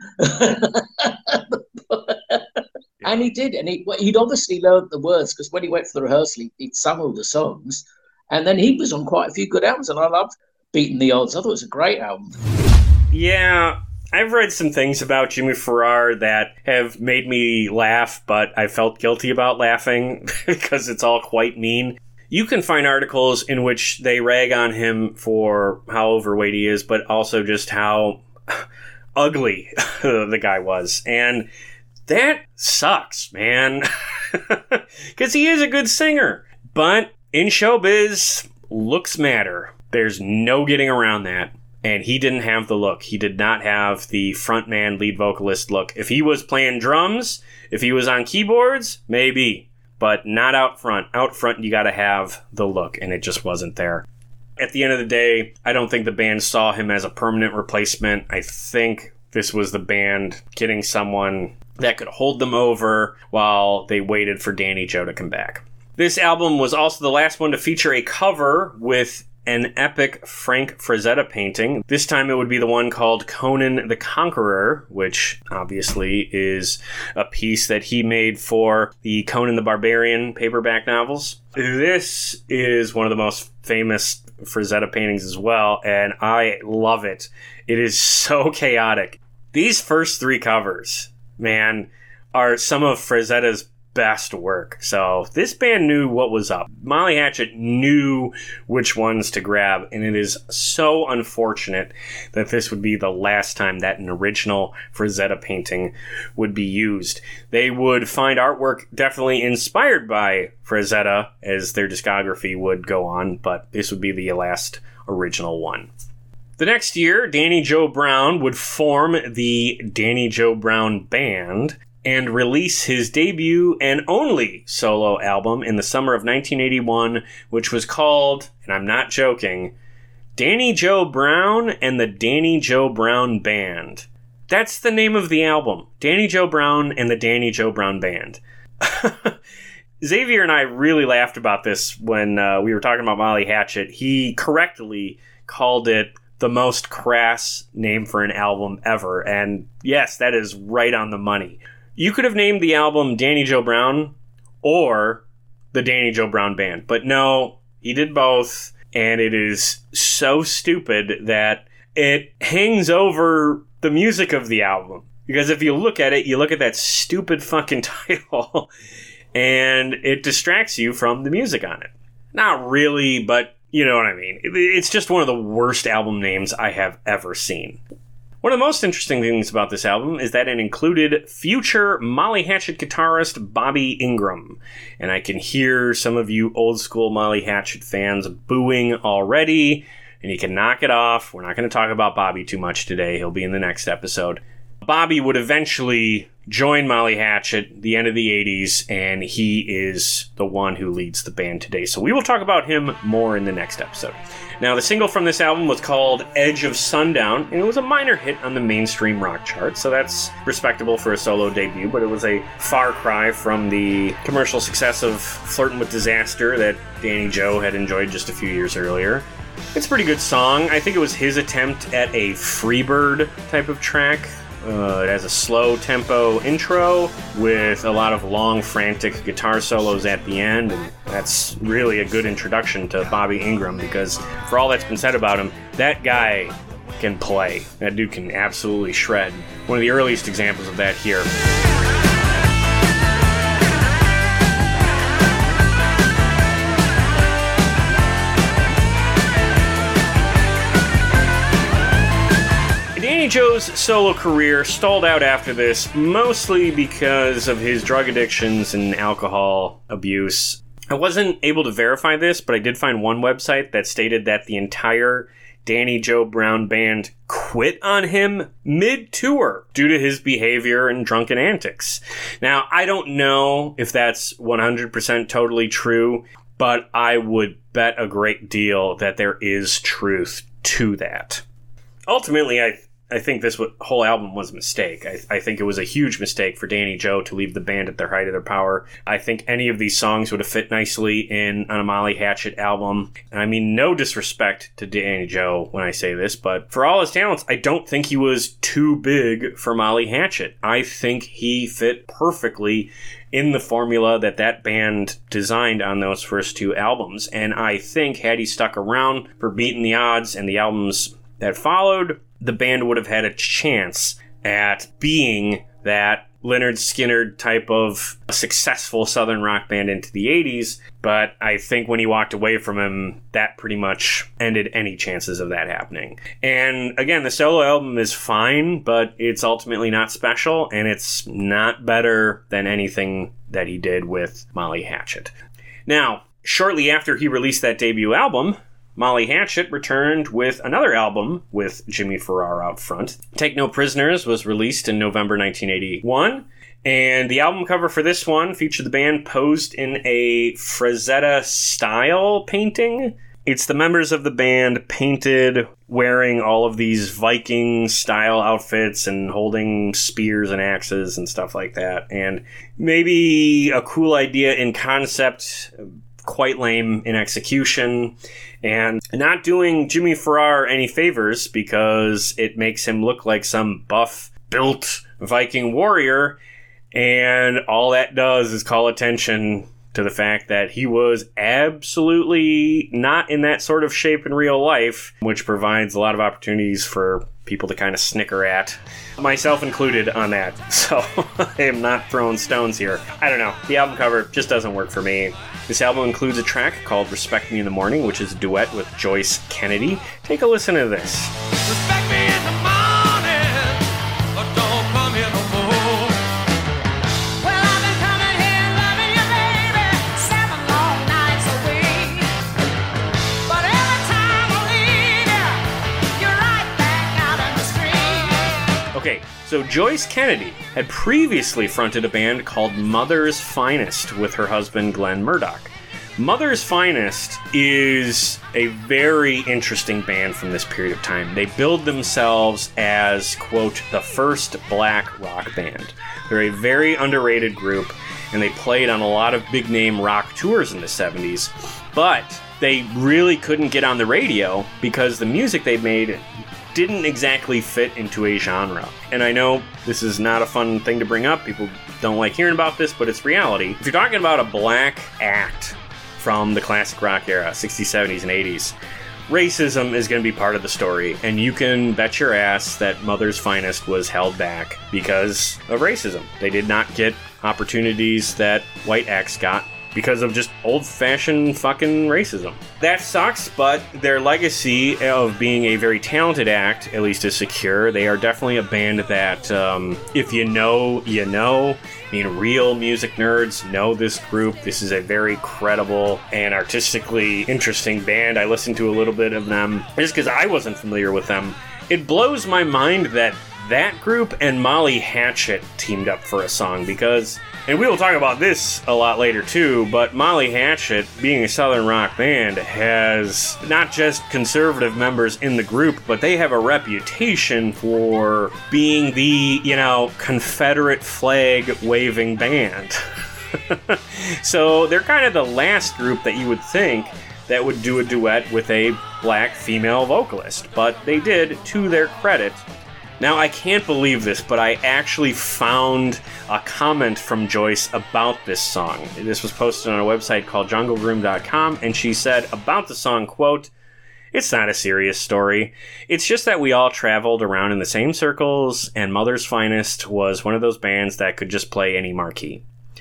And he did, and he, he'd obviously learned the words, because when he went for the rehearsal, he, he'd sung all the songs, and then he was on quite a few good albums, and I loved Beating the Odds. I thought it was a great album. Yeah, I've read some things about Jimmy Farrar that have made me laugh, but I felt guilty about laughing because it's all quite mean. You can find articles in which they rag on him for how overweight he is, but also just how ugly the guy was. And that sucks, man. Because he is a good singer. But in showbiz, looks matter. There's no getting around that. And he didn't have the look. He did not have the frontman lead vocalist look. If he was playing drums, if he was on keyboards, maybe. But not out front. Out front, you gotta have the look, and it just wasn't there. At the end of the day, I don't think the band saw him as a permanent replacement. I think this was the band getting someone that could hold them over while they waited for Danny Joe to come back. This album was also the last one to feature a cover with an epic Frank Frazetta painting. This time it would be the one called Conan the Conqueror, which obviously is a piece that he made for the Conan the Barbarian paperback novels. This is one of the most famous Frazetta paintings as well, and I love it. It is so chaotic. These first three covers, man, are some of Frazetta's best work. So this band knew what was up. Molly Hatchet knew which ones to grab, and it is so unfortunate that this would be the last time that an original Frazetta painting would be used. They would find artwork definitely inspired by Frazetta as their discography would go on, but this would be the last original one. The next year, Danny Joe Brown would form the Danny Joe Brown Band and release his debut and only solo album in the summer of nineteen eighty-one, which was called, and I'm not joking, Danny Joe Brown and the Danny Joe Brown Band. That's the name of the album, Danny Joe Brown and the Danny Joe Brown Band. Xavier and I really laughed about this when uh, we were talking about Molly Hatchet. He correctly called it the most crass name for an album ever, and yes, that is right on the money. You could have named the album Danny Joe Brown or the Danny Joe Brown Band, but no, he did both, and it is so stupid that it hangs over the music of the album. Because if you look at it, you look at that stupid fucking title, and it distracts you from the music on it. Not really, but you know what I mean. It's just one of the worst album names I have ever seen. One of the most interesting things about this album is that it included future Molly Hatchet guitarist Bobby Ingram. And I can hear some of you old school Molly Hatchet fans booing already, and you can knock it off. We're not going to talk about Bobby too much today. He'll be in the next episode. Bobby would eventually join Molly Hatchet at the end of the eighties, and he is the one who leads the band today. So we will talk about him more in the next episode. Now, the single from this album was called Edge of Sundown, and it was a minor hit on the mainstream rock chart, so that's respectable for a solo debut, but it was a far cry from the commercial success of Flirtin' with Disaster that Danny Joe had enjoyed just a few years earlier. It's a pretty good song. I think it was his attempt at a Freebird type of track. Uh, it has a slow tempo intro with a lot of long, frantic guitar solos at the end, and that's really a good introduction to Bobby Ingram, because for all that's been said about him, that guy can play. That dude can absolutely shred. One of the earliest examples of that here. Danny Joe's solo career stalled out after this, mostly because of his drug addictions and alcohol abuse. I wasn't able to verify this, but I did find one website that stated that the entire Danny Joe Brown band quit on him mid-tour due to his behavior and drunken antics. Now, I don't know if that's one hundred percent totally true, but I would bet a great deal that there is truth to that. Ultimately, I I think this whole album was a mistake. I, I think it was a huge mistake for Danny Joe to leave the band at their height of their power. I think any of these songs would have fit nicely in on a Molly Hatchet album. And I mean no disrespect to Danny Joe when I say this, but for all his talents, I don't think he was too big for Molly Hatchet. I think he fit perfectly in the formula that that band designed on those first two albums. And I think had he stuck around for Beating the Odds and the albums that followed, the band would have had a chance at being that Lynyrd Skynyrd type of successful Southern rock band into the eighties, but I think when he walked away from him, that pretty much ended any chances of that happening. And again, the solo album is fine, but it's ultimately not special, and it's not better than anything that he did with Molly Hatchet. Now, shortly after he released that debut album, Molly Hatchet returned with another album with Jimmy Farrar out front. Take No Prisoners was released in November nineteen eighty-one, and the album cover for this one featured the band posed in a Frazetta-style painting. It's the members of the band painted wearing all of these Viking-style outfits and holding spears and axes and stuff like that. And maybe a cool idea in concept, quite lame in execution, and not doing Jimmy Farrar any favors because it makes him look like some buff, built Viking warrior, and all that does is call attention to the fact that he was absolutely not in that sort of shape in real life, which provides a lot of opportunities for people to kind of snicker at, myself included on that. So I am not throwing stones here. I don't know. The album cover just doesn't work for me. This album includes a track called Respect Me in the Morning, which is a duet with Joyce Kennedy. Take a listen to this. Respect me in the morning, but don't come here no more. Well, I've been coming here loving you, baby, seven long nights a week. But every time I leave you, you're right back out in the street. Okay, so Joyce Kennedy had previously fronted a band called Mother's Finest with her husband Glenn Murdoch. Mother's Finest is a very interesting band from this period of time. They billed themselves as, quote, the first black rock band. They're a very underrated group, and they played on a lot of big-name rock tours in the seventies, but they really couldn't get on the radio because the music they made didn't exactly fit into a genre. And I know this is not a fun thing to bring up. People don't like hearing about this, but it's reality. If you're talking about a black act from the classic rock era, sixties, seventies, and eighties. Racism is going to be part of the story, and you can bet your ass that Mother's Finest was held back because of racism. They did not get opportunities that white acts got because of just old-fashioned fucking racism. That sucks, but their legacy of being a very talented act, at least is secure. They are definitely a band that, um, if you know, you know. I mean, real music nerds know this group. This is a very credible and artistically interesting band. I listened to a little bit of them just because I wasn't familiar with them. It blows my mind that that group and Molly Hatchet teamed up for a song because, and we will talk about this a lot later too, but Molly Hatchet, being a Southern rock band, has not just conservative members in the group, but they have a reputation for being the, you know, Confederate flag waving band. So they're kind of the last group that you would think that would do a duet with a black female vocalist, but they did, to their credit. Now, I can't believe this, but I actually found a comment from Joyce about this song. This was posted on a website called jungle groom dot com, and she said about the song, quote, "It's not a serious story. It's just that we all traveled around in the same circles, and Mother's Finest was one of those bands that could just play any marquee."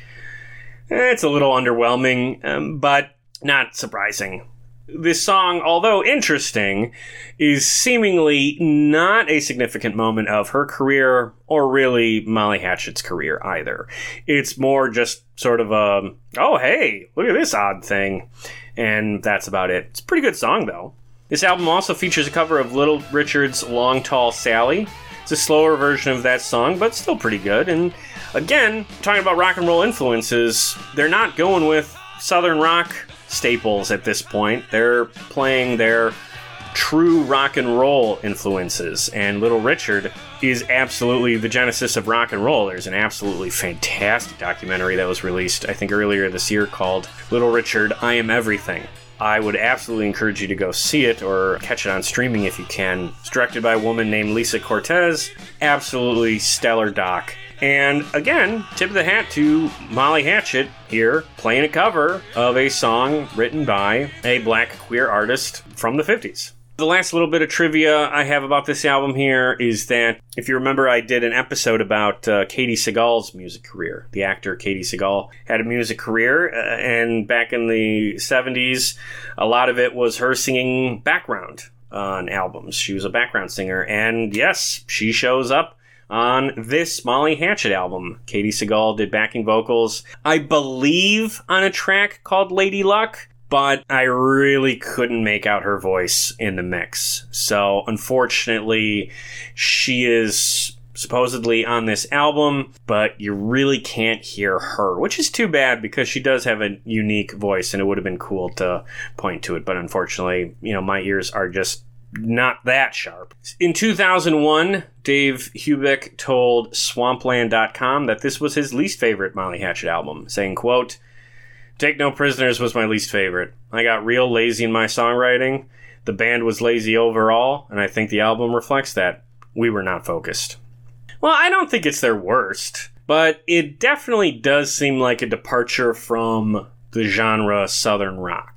It's a little underwhelming, um, but not surprising. This song, although interesting, is seemingly not a significant moment of her career or really Molly Hatchet's career either. It's more just sort of a, oh, hey, look at this odd thing. And that's about it. It's a pretty good song, though. This album also features a cover of Little Richard's Long Tall Sally. It's a slower version of that song, but still pretty good. And again, talking about rock and roll influences, they're not going with Southern rock staples at this point. They're playing their true rock and roll influences, and Little Richard is absolutely the genesis of rock and roll. There's an absolutely fantastic documentary that was released, I think, earlier this year called Little Richard, I Am Everything. I would absolutely encourage you to go see it or catch it on streaming if you can. It's directed by a woman named Lisa Cortez. Absolutely stellar doc. And again, tip of the hat to Molly Hatchet here, playing a cover of a song written by a black queer artist from the fifties. The last little bit of trivia I have about this album here is that, if you remember, I did an episode about uh, Katie Seagal's music career. The actor Katie Seagal had a music career, uh, and back in the seventies, a lot of it was her singing background on albums. She was a background singer, and yes, she shows up on this Molly Hatchet album. Katie Seagal did backing vocals, I believe, on a track called Lady Luck, but I really couldn't make out her voice in the mix. So, unfortunately, she is supposedly on this album, but you really can't hear her, which is too bad because she does have a unique voice, and it would have been cool to point to it, but unfortunately, you know, my ears are just not that sharp. In two thousand one, Dave Hubick told swampland dot com that this was his least favorite Molly Hatchet album, saying, quote, "Take No Prisoners was my least favorite. I got real lazy in my songwriting. The band was lazy overall, and I think the album reflects that. We were not focused." Well, I don't think it's their worst, but it definitely does seem like a departure from the genre Southern rock.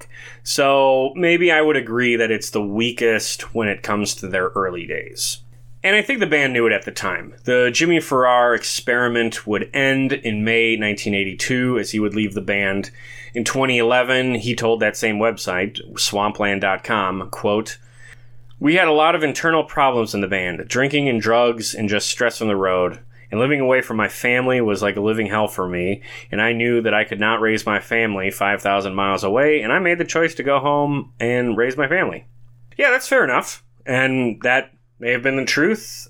So maybe I would agree that it's the weakest when it comes to their early days. And I think the band knew it at the time. The Jimmy Farrar experiment would end in May nineteen eighty-two as he would leave the band. In twenty eleven, he told that same website, swampland dot com, quote, "We had a lot of internal problems in the band, drinking and drugs and just stress on the road. And living away from my family was like a living hell for me, and I knew that I could not raise my family five thousand miles away, and I made the choice to go home and raise my family." Yeah, that's fair enough. And that may have been the truth,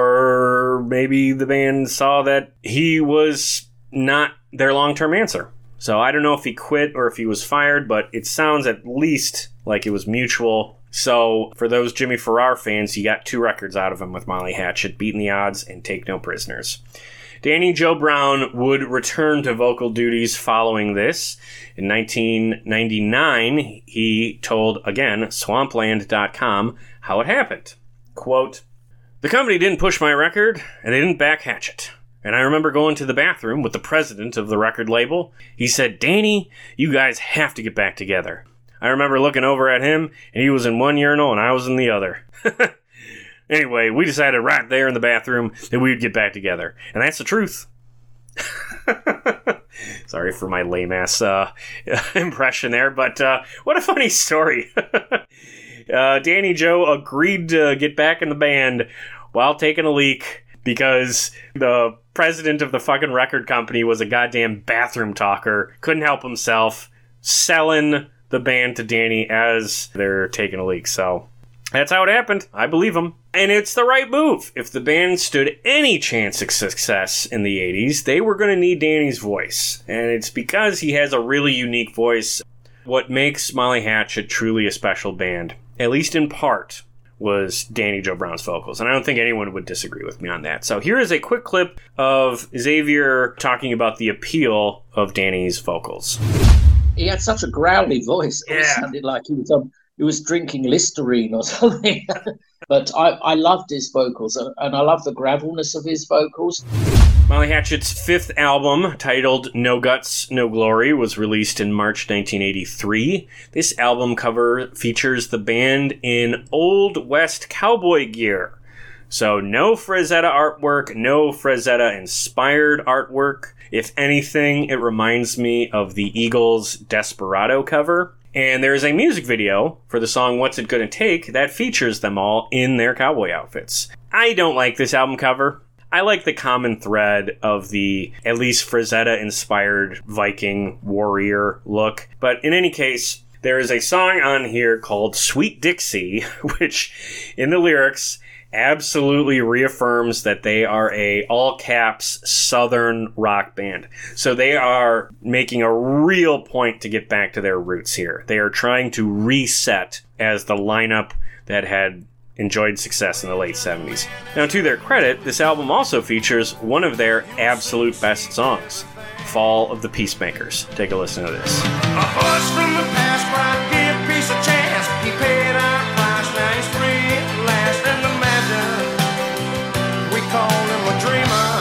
or maybe the band saw that he was not their long-term answer. So I don't know if he quit or if he was fired, but it sounds at least like it was mutual. So for those Jimmy Farrar fans, you got two records out of him with Molly Hatchet, Beating the Odds and Take No Prisoners. Danny Joe Brown would return to vocal duties following this. In nineteen ninety-nine, he told, again, swampland dot com, how it happened. Quote, "The company didn't push my record, and they didn't back Hatchet. And I remember going to the bathroom with the president of the record label. He said, Danny, you guys have to get back together. I remember looking over at him, and he was in one urinal and I was in the other. Anyway, we decided right there in the bathroom that we would get back together. And that's the truth. Sorry for my lame-ass uh, impression there, but uh, what a funny story. uh, Danny Joe agreed to get back in the band while taking a leak because the president of the fucking record company was a goddamn bathroom talker, couldn't help himself, selling the band to Danny as they're taking a leak. So that's how it happened. I believe him. And it's the right move. If the band stood any chance of success in the eighties, they were going to need Danny's voice. And it's because he has a really unique voice. What makes Molly Hatchet truly a special band, at least in part, was Danny Joe Brown's vocals. And I don't think anyone would disagree with me on that. So here is a quick clip of Xavier talking about the appeal of Danny's vocals. He had such a growly voice. It Yeah. sounded like he was um, he was drinking Listerine or something. But I, I loved his vocals, and I love the gravelness of his vocals. Molly Hatchet's fifth album, titled No Guts, No Glory, was released in March nineteen eighty-three. This album cover features the band in Old West cowboy gear. So no Frazetta artwork, no Frazetta-inspired artwork. If anything, it reminds me of the Eagles' Desperado cover. And there's a music video for the song What's It Gonna Take that features them all in their cowboy outfits. I don't like this album cover. I like the common thread of the at least Frazetta-inspired Viking warrior look. But in any case, there is a song on here called Sweet Dixie, which in the lyrics absolutely reaffirms that they are a all-caps Southern rock band. So they are making a real point to get back to their roots here. They are trying to reset as the lineup that had enjoyed success in the late seventies. Now, to their credit, this album also features one of their absolute best songs, Fall of the Peacemakers. Take a listen to this. A horse from the past might be a piece of chance. He paid our price, now he's free at last. And imagine we call him a dreamer.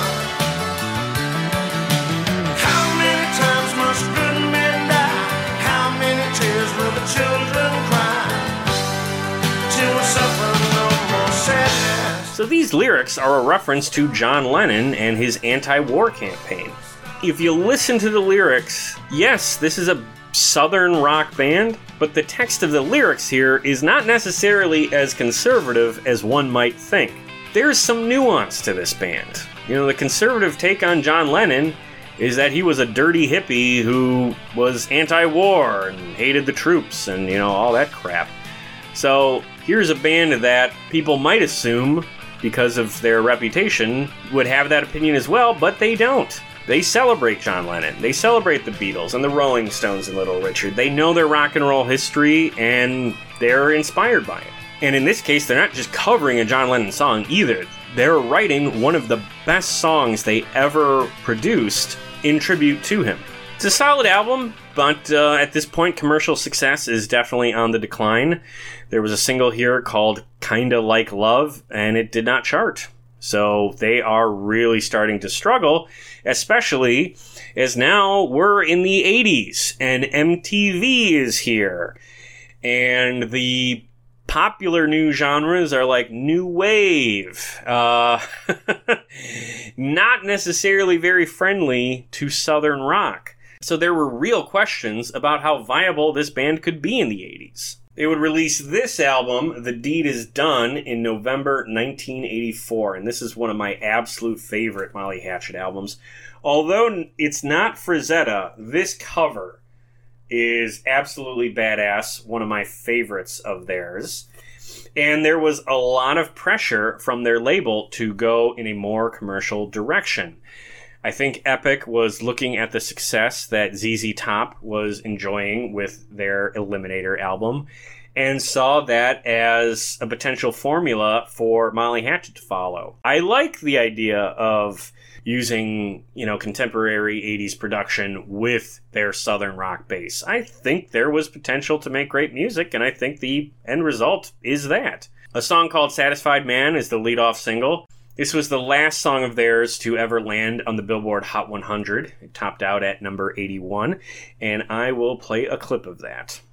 How many times must good men die? How many tears will the children cry? Till we suffer no more sadness. So these lyrics are a reference to John Lennon and his anti-war campaign. If you listen to the lyrics, yes, this is a Southern rock band, but the text of the lyrics here is not necessarily as conservative as one might think. There's some nuance to this band. You know, the conservative take on John Lennon is that he was a dirty hippie who was anti-war and hated the troops and, you know, all that crap. So here's a band that people might assume, because of their reputation, would have that opinion as well, but they don't. They celebrate John Lennon. They celebrate the Beatles and the Rolling Stones and Little Richard. They know their rock and roll history, and they're inspired by it. And in this case, they're not just covering a John Lennon song either. They're writing one of the best songs they ever produced in tribute to him. It's a solid album, but uh, at this point, commercial success is definitely on the decline. There was a single here called Kinda Like Love, and it did not chart. So they are really starting to struggle, especially as now we're in the eighties and M T V is here. And the popular new genres are like new wave. Uh, not necessarily very friendly to Southern rock. So there were real questions about how viable this band could be in the eighties. They would release this album, The Deed Is Done, in November nineteen eighty-four, and this is one of my absolute favorite Molly Hatchet albums. Although it's not Frazetta, this cover is absolutely badass, one of my favorites of theirs. And there was a lot of pressure from their label to go in a more commercial direction. I think Epic was looking at the success that Z Z Top was enjoying with their Eliminator album and saw that as a potential formula for Molly Hatchet to follow. I like the idea of using, you know, contemporary eighties production with their Southern rock base. I think there was potential to make great music, and I think the end result is that. A song called Satisfied Man is the lead-off single. This was the last song of theirs to ever land on the Billboard Hot one hundred. It topped out at number eighty-one, and I will play a clip of that.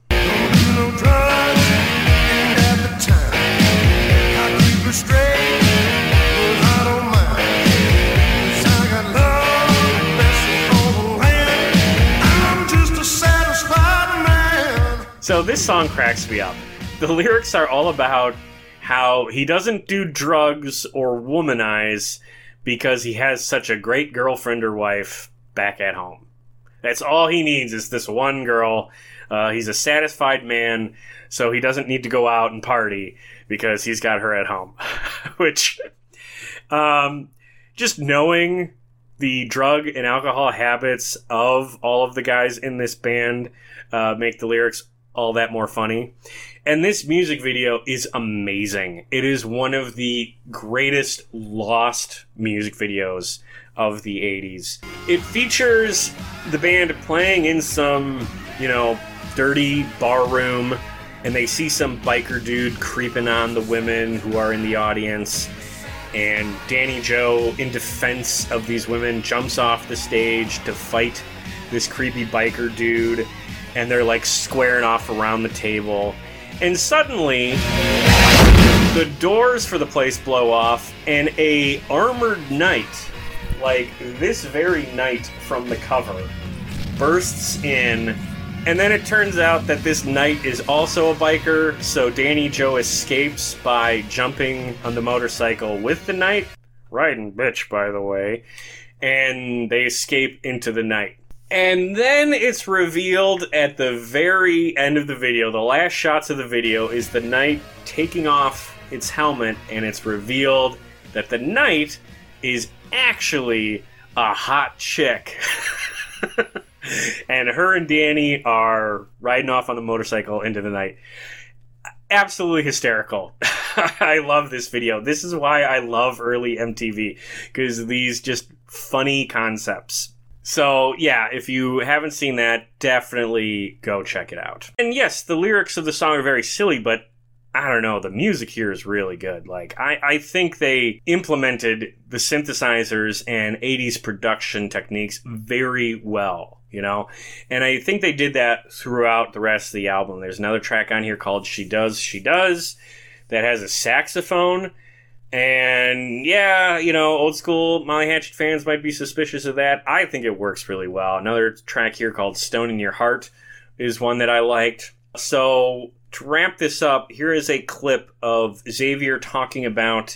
So this song cracks me up. The lyrics are all about how he doesn't do drugs or womanize because he has such a great girlfriend or wife back at home. That's all he needs is this one girl. Uh, he's a satisfied man, so he doesn't need to go out and party because he's got her at home. Which, um, just knowing the drug and alcohol habits of all of the guys in this band uh, make the lyrics all that more funny. And this music video is amazing. It is one of the greatest lost music videos of the eighties. It features the band playing in some, you know, dirty bar room, and they see some biker dude creeping on the women who are in the audience. And Danny Joe, in defense of these women, jumps off the stage to fight this creepy biker dude. And they're like squaring off around the table. And suddenly, the doors for the place blow off, and a armored knight, like this very knight from the cover, bursts in. And then it turns out that this knight is also a biker, so Danny Joe escapes by jumping on the motorcycle with the knight. Riding bitch, by the way. And they escape into the night. And then it's revealed at the very end of the video, the last shots of the video, is the knight taking off its helmet, and it's revealed that the knight is actually a hot chick. And her and Danny are riding off on the motorcycle into the night. Absolutely hysterical. I love this video. This is why I love early M T V, because these just funny concepts. So, yeah, if you haven't seen that, definitely go check it out. And yes, the lyrics of the song are very silly, but I don't know, the music here is really good. Like, I, I think they implemented the synthesizers and eighties production techniques very well, you know? And I think they did that throughout the rest of the album. There's another track on here called She Does, She Does that has a saxophone. And yeah, you know, old school Molly Hatchet fans might be suspicious of that. I think it works really well. Another track here called Stone in Your Heart is one that I liked. So to wrap this up, here is a clip of Xavier talking about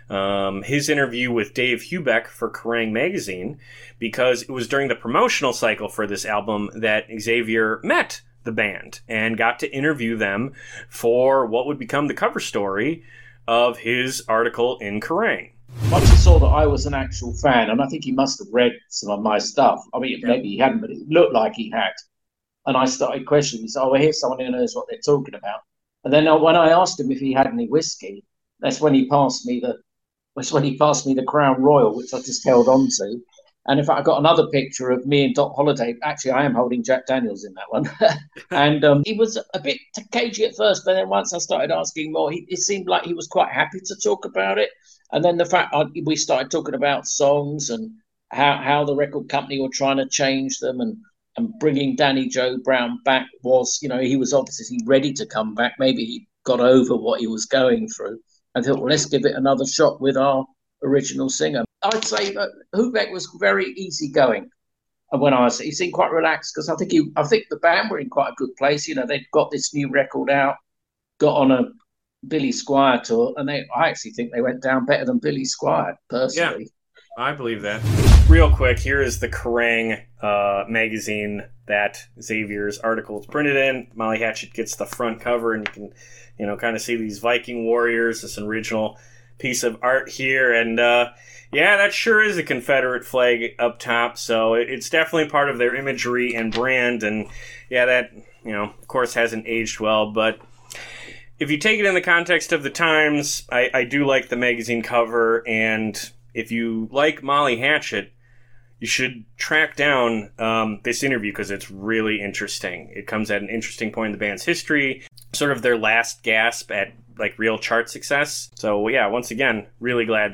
um, his interview with Dave Hubeck for Kerrang! Magazine, because it was during the promotional cycle for this album that Xavier met the band and got to interview them for what would become the cover story of his article in Kerrang! Once he saw that I was an actual fan, and I think he must have read some of my stuff. I mean, Yeah. maybe he hadn't, but it looked like he had. And I started questioning. He said, oh, well, here's someone who knows what they're talking about. And then uh, when I asked him if he had any whiskey, that's when he passed me the, that's when he passed me the Crown Royal, which I just held on to. And in fact, I got another picture of me and Doc Holliday. Actually, I am holding Jack Daniels in that one. And um, he was a bit cagey at first, but then once I started asking more, he, it seemed like he was quite happy to talk about it. And then the fact I, we started talking about songs and how, how the record company were trying to change them, and, and bringing Danny Joe Brown back was, you know, he was obviously ready to come back. Maybe he got over what he was going through. I thought, well, let's give it another shot with our original singer. I'd say that Hubeck was very easygoing. And when I was, he seemed quite relaxed, because I think he, I think the band were in quite a good place. You know, they'd got this new record out, got on a Billy Squier tour, and they, I actually think they went down better than Billy Squier, personally. Yeah, I believe that. Real quick, here is the Kerrang! Uh, magazine that Xavier's article is printed in. Molly Hatchet gets the front cover, and you can, you know, kind of see these Viking warriors, this original piece of art here, and uh, yeah, that sure is a Confederate flag up top, so it's definitely part of their imagery and brand, and yeah, that, you know, of course hasn't aged well, but if you take it in the context of the times, I, I do like the magazine cover, and if you like Molly Hatchet, you should track down um, this interview, because it's really interesting. It comes at an interesting point in the band's history, sort of their last gasp at like real chart success. So yeah, once again, really glad that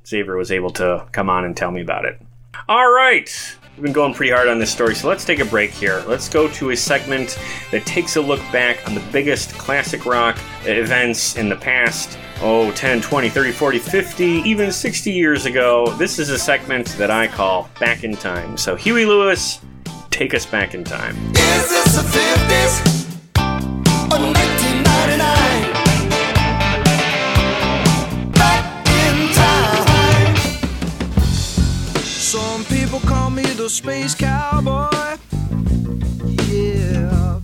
Xavier was able to come on and tell me about it. All right. We've been going pretty hard on this story, so let's take a break here. Let's go to a segment that takes a look back on the biggest classic rock events in the past, oh, ten, twenty, thirty, forty, fifty, even sixty years ago. This is a segment that I call Back in Time. So Huey Lewis, take us back in time. Is this the fifties or nineteen ninety-nine? Back in time. Some people call me the space cowboy. Yeah.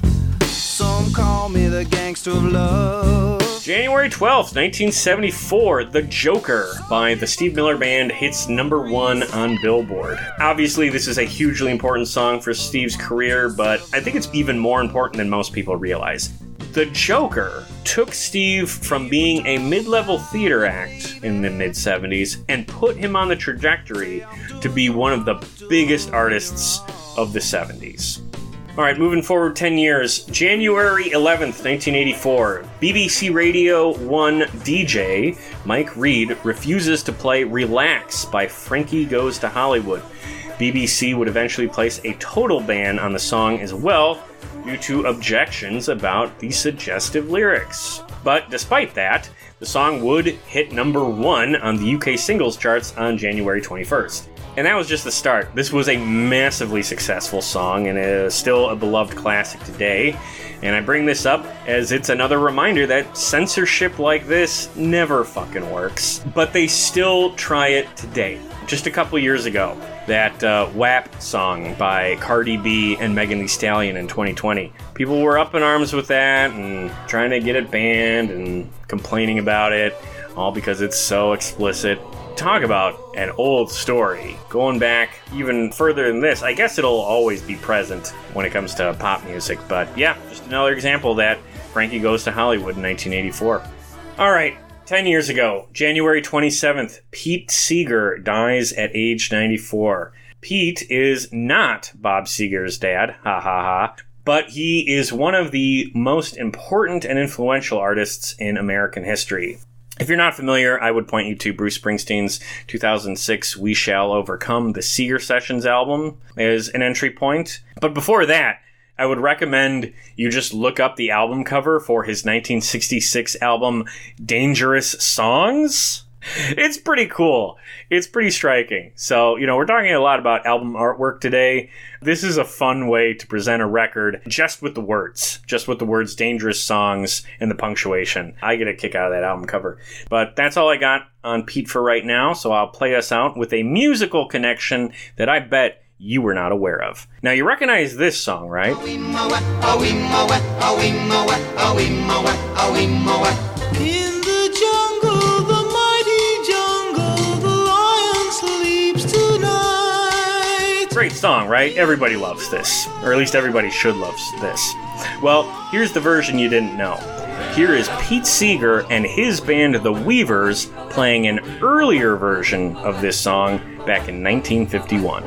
Some call me the gangster of love. January twelfth, nineteen seventy-four, The Joker by the Steve Miller Band hits number one on Billboard. Obviously, this is a hugely important song for Steve's career, but I think it's even more important than most people realize. The Joker took Steve from being a mid-level theater act in the mid-seventies and put him on the trajectory to be one of the biggest artists of the seventies. All right, moving forward ten years, January eleventh, nineteen eighty-four, B B C Radio one D J Mike Reed refuses to play Relax by Frankie Goes to Hollywood. B B C would eventually place a total ban on the song as well due to objections about the suggestive lyrics. But despite that, the song would hit number one on the U K singles charts on January twenty-first. And that was just the start. This was a massively successful song and is still a beloved classic today. And I bring this up as it's another reminder that censorship like this never fucking works. But they still try it today. Just a couple years ago, that uh, W A P song by Cardi B and Megan Thee Stallion in twenty twenty. People were up in arms with that and trying to get it banned and complaining about it, all because it's so explicit. Talk about an old story. Going back even further than this, I guess it'll always be present when it comes to pop music. But yeah, just another example that Frankie Goes to Hollywood in nineteen eighty-four. All right, ten years ago, January twenty-seventh, Pete Seeger dies at age ninety-four. Pete is not Bob Seger's dad, ha ha ha, but he is one of the most important and influential artists in American history. If you're not familiar, I would point you to Bruce Springsteen's two thousand six We Shall Overcome, the Seeger Sessions album, as an entry point. But before that, I would recommend you just look up the album cover for his nineteen sixty-six album, Dangerous Songs. It's pretty cool. It's pretty striking. So, you know, we're talking a lot about album artwork today. This is a fun way to present a record just with the words. Just with the words Dangerous Songs and the punctuation. I get a kick out of that album cover. But that's all I got on Pete for right now, so I'll play us out with a musical connection that I bet you were not aware of. Now, you recognize this song, right? In the jungle, the mighty jungle, the lion sleeps tonight. Great song, right? Everybody loves this. Or at least everybody should love this. Well, here's the version you didn't know. Here is Pete Seeger and his band The Weavers playing an earlier version of this song back in nineteen fifty-one.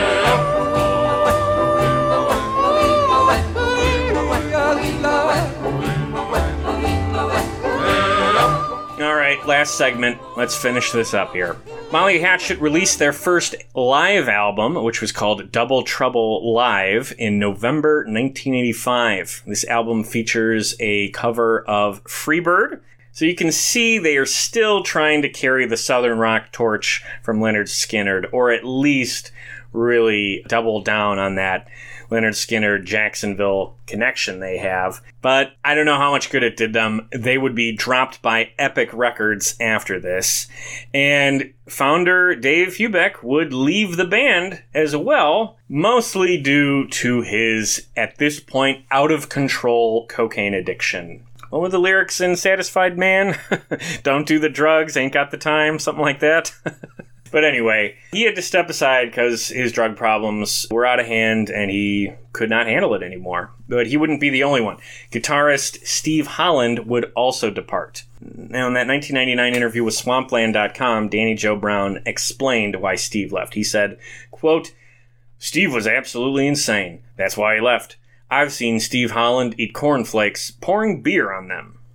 Alright, last segment. Let's finish this up here. Molly Hatchet released their first live album, which was called Double Trouble Live, in November nineteen eighty-five. This album features a cover of Freebird. So you can see they are still trying to carry the Southern rock torch from Lynyrd Skynyrd, or at least really double down on that Lynyrd Skynyrd Jacksonville connection they have. But I don't know how much good it did them. They would be dropped by Epic Records after this. And founder Dave Hubeck would leave the band as well, mostly due to his, at this point, out-of-control cocaine addiction. What were the lyrics in Satisfied Man? Don't do the drugs, ain't got the time, something like that. But anyway, he had to step aside because his drug problems were out of hand and he could not handle it anymore. But he wouldn't be the only one. Guitarist Steve Holland would also depart. Now, in that nineteen ninety-nine interview with Swampland dot com, Danny Joe Brown explained why Steve left. He said, quote, "Steve was absolutely insane. That's why he left. I've seen Steve Holland eat cornflakes pouring beer on them."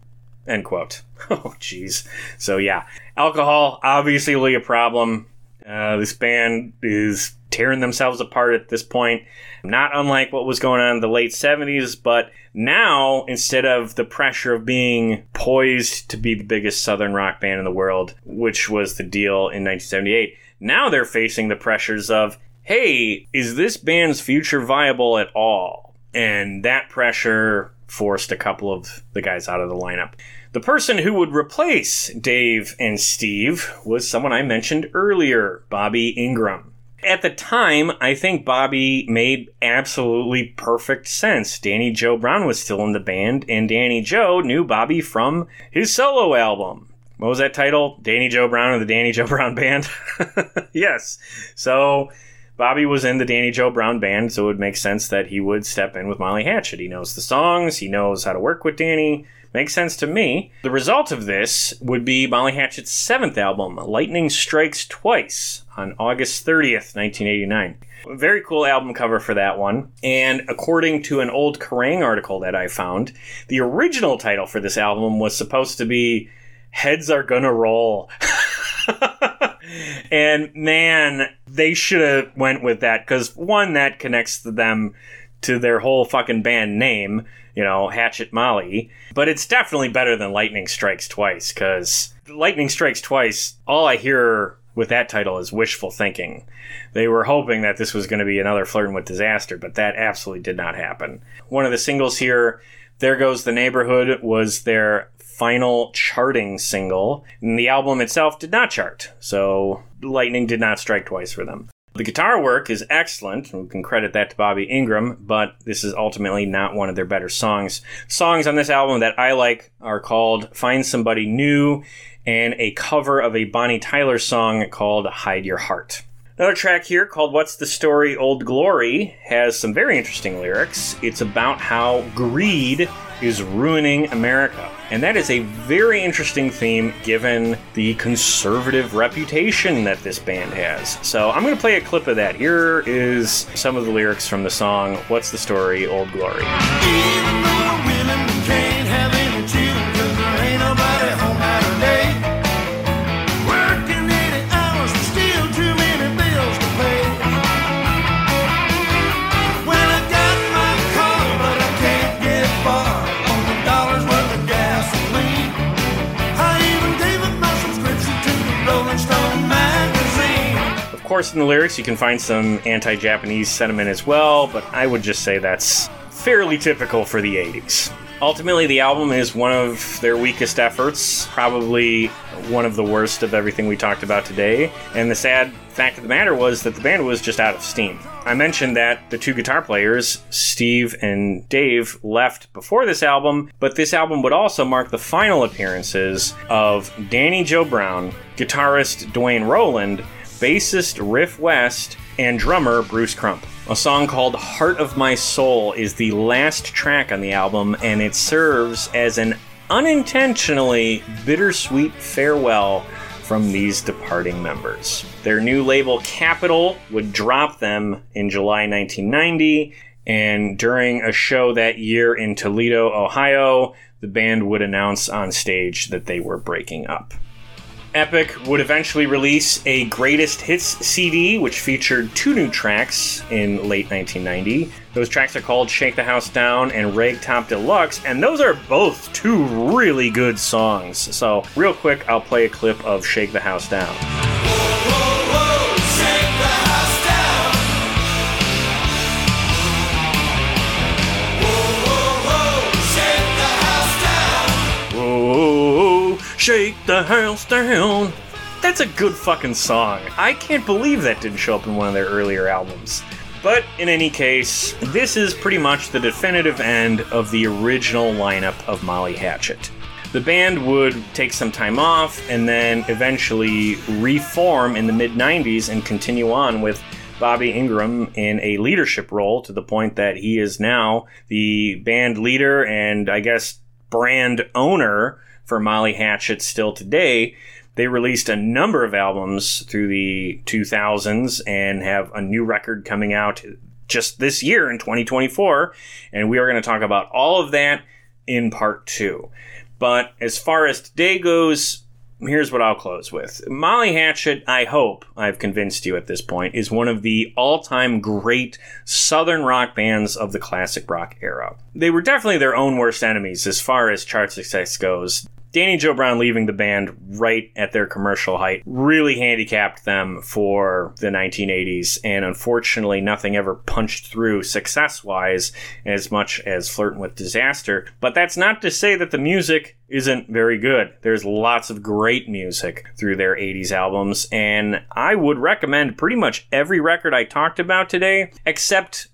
End quote. Oh, jeez. So, yeah. Alcohol, obviously a problem. Uh, this band is tearing themselves apart at this point. Not unlike what was going on in the late seventies, but now, instead of the pressure of being poised to be the biggest Southern rock band in the world, which was the deal in nineteen seventy-eight, now they're facing the pressures of, hey, is this band's future viable at all? And that pressure forced a couple of the guys out of the lineup. The person who would replace Dave and Steve was someone I mentioned earlier, Bobby Ingram. At the time, I think Bobby made absolutely perfect sense. Danny Joe Brown was still in the band, and Danny Joe knew Bobby from his solo album. What was that title? Danny Joe Brown and the Danny Joe Brown Band? Yes. So Bobby was in the Danny Joe Brown Band, so it would make sense that he would step in with Molly Hatchet. He knows the songs. He knows how to work with Danny. Makes sense to me. The result of this would be Molly Hatchet's seventh album, Lightning Strikes Twice, on August thirtieth, nineteen eighty-nine. A very cool album cover for that one. And according to an old Kerrang article that I found, the original title for this album was supposed to be Heads Are Gonna Roll. And man, they should have went with that, because one, that connects them to their whole fucking band name, you know, Hatchet Molly. But it's definitely better than Lightning Strikes Twice, because Lightning Strikes Twice, all I hear with that title is wishful thinking. They were hoping that this was going to be another Flirting with Disaster, but that absolutely did not happen. One of the singles here, There Goes the Neighborhood, was their final charting single, and the album itself did not chart, so lightning did not strike twice for them. The guitar work is excellent, and we can credit that to Bobby Ingram, but this is ultimately not one of their better songs. Songs on this album that I like are called Find Somebody New and a cover of a Bonnie Tyler song called Hide Your Heart. Another track here called What's the Story, Old Glory has some very interesting lyrics. It's about how greed is ruining America. And that is a very interesting theme given the conservative reputation that this band has. So I'm going to play a clip of that. Here is some of the lyrics from the song What's the Story, Old Glory. Even though women can't have any children 'cause there ain't nobody home out of day. Working eighty hours and still too many bills to pay. When I got my car, but I can't get far on the dollars worth of gasoline. I even gave up my subscription to the Rolling Stone magazine. Of course, in the lyrics, you can find some anti-Japanese sentiment as well, but I would just say that's fairly typical for the eighties. Ultimately, the album is one of their weakest efforts, probably one of the worst of everything we talked about today, and the sad fact of the matter was that the band was just out of steam. I mentioned that the two guitar players, Steve and Dave, left before this album, but this album would also mark the final appearances of Danny Joe Brown, guitarist Dwayne Rowland, bassist Riff West, and drummer Bruce Crump. A song called Heart of My Soul is the last track on the album, and it serves as an unintentionally bittersweet farewell from these departing members. Their new label, Capitol, would drop them in July nineteen ninety, and during a show that year in Toledo, Ohio, the band would announce on stage that they were breaking up. Epic would eventually release a Greatest Hits C D, which featured two new tracks in late nineteen ninety. Those tracks are called Shake the House Down and Ragtop Deluxe, and those are both two really good songs. So, real quick, I'll play a clip of Shake the House Down. Shake the house down. That's a good fucking song. I can't believe that didn't show up in one of their earlier albums. But in any case, this is pretty much the definitive end of the original lineup of Molly Hatchet. The band would take some time off and then eventually reform in the mid nineties and continue on with Bobby Ingram in a leadership role to the point that he is now the band leader and I guess brand owner for Molly Hatchet still today. They released a number of albums through the two thousands and have a new record coming out just this year in twenty twenty-four, and we are going to talk about all of that in part two. But as far as today goes, here's what I'll close with. Molly Hatchet, I hope I've convinced you at this point, is one of the all-time great Southern rock bands of the classic rock era. They were definitely their own worst enemies as far as chart success goes. Danny Joe Brown leaving the band right at their commercial height really handicapped them for the nineteen eighties, and unfortunately nothing ever punched through success-wise as much as Flirtin' with Disaster. But that's not to say that the music isn't very good. There's lots of great music through their eighties albums, and I would recommend pretty much every record I talked about today, except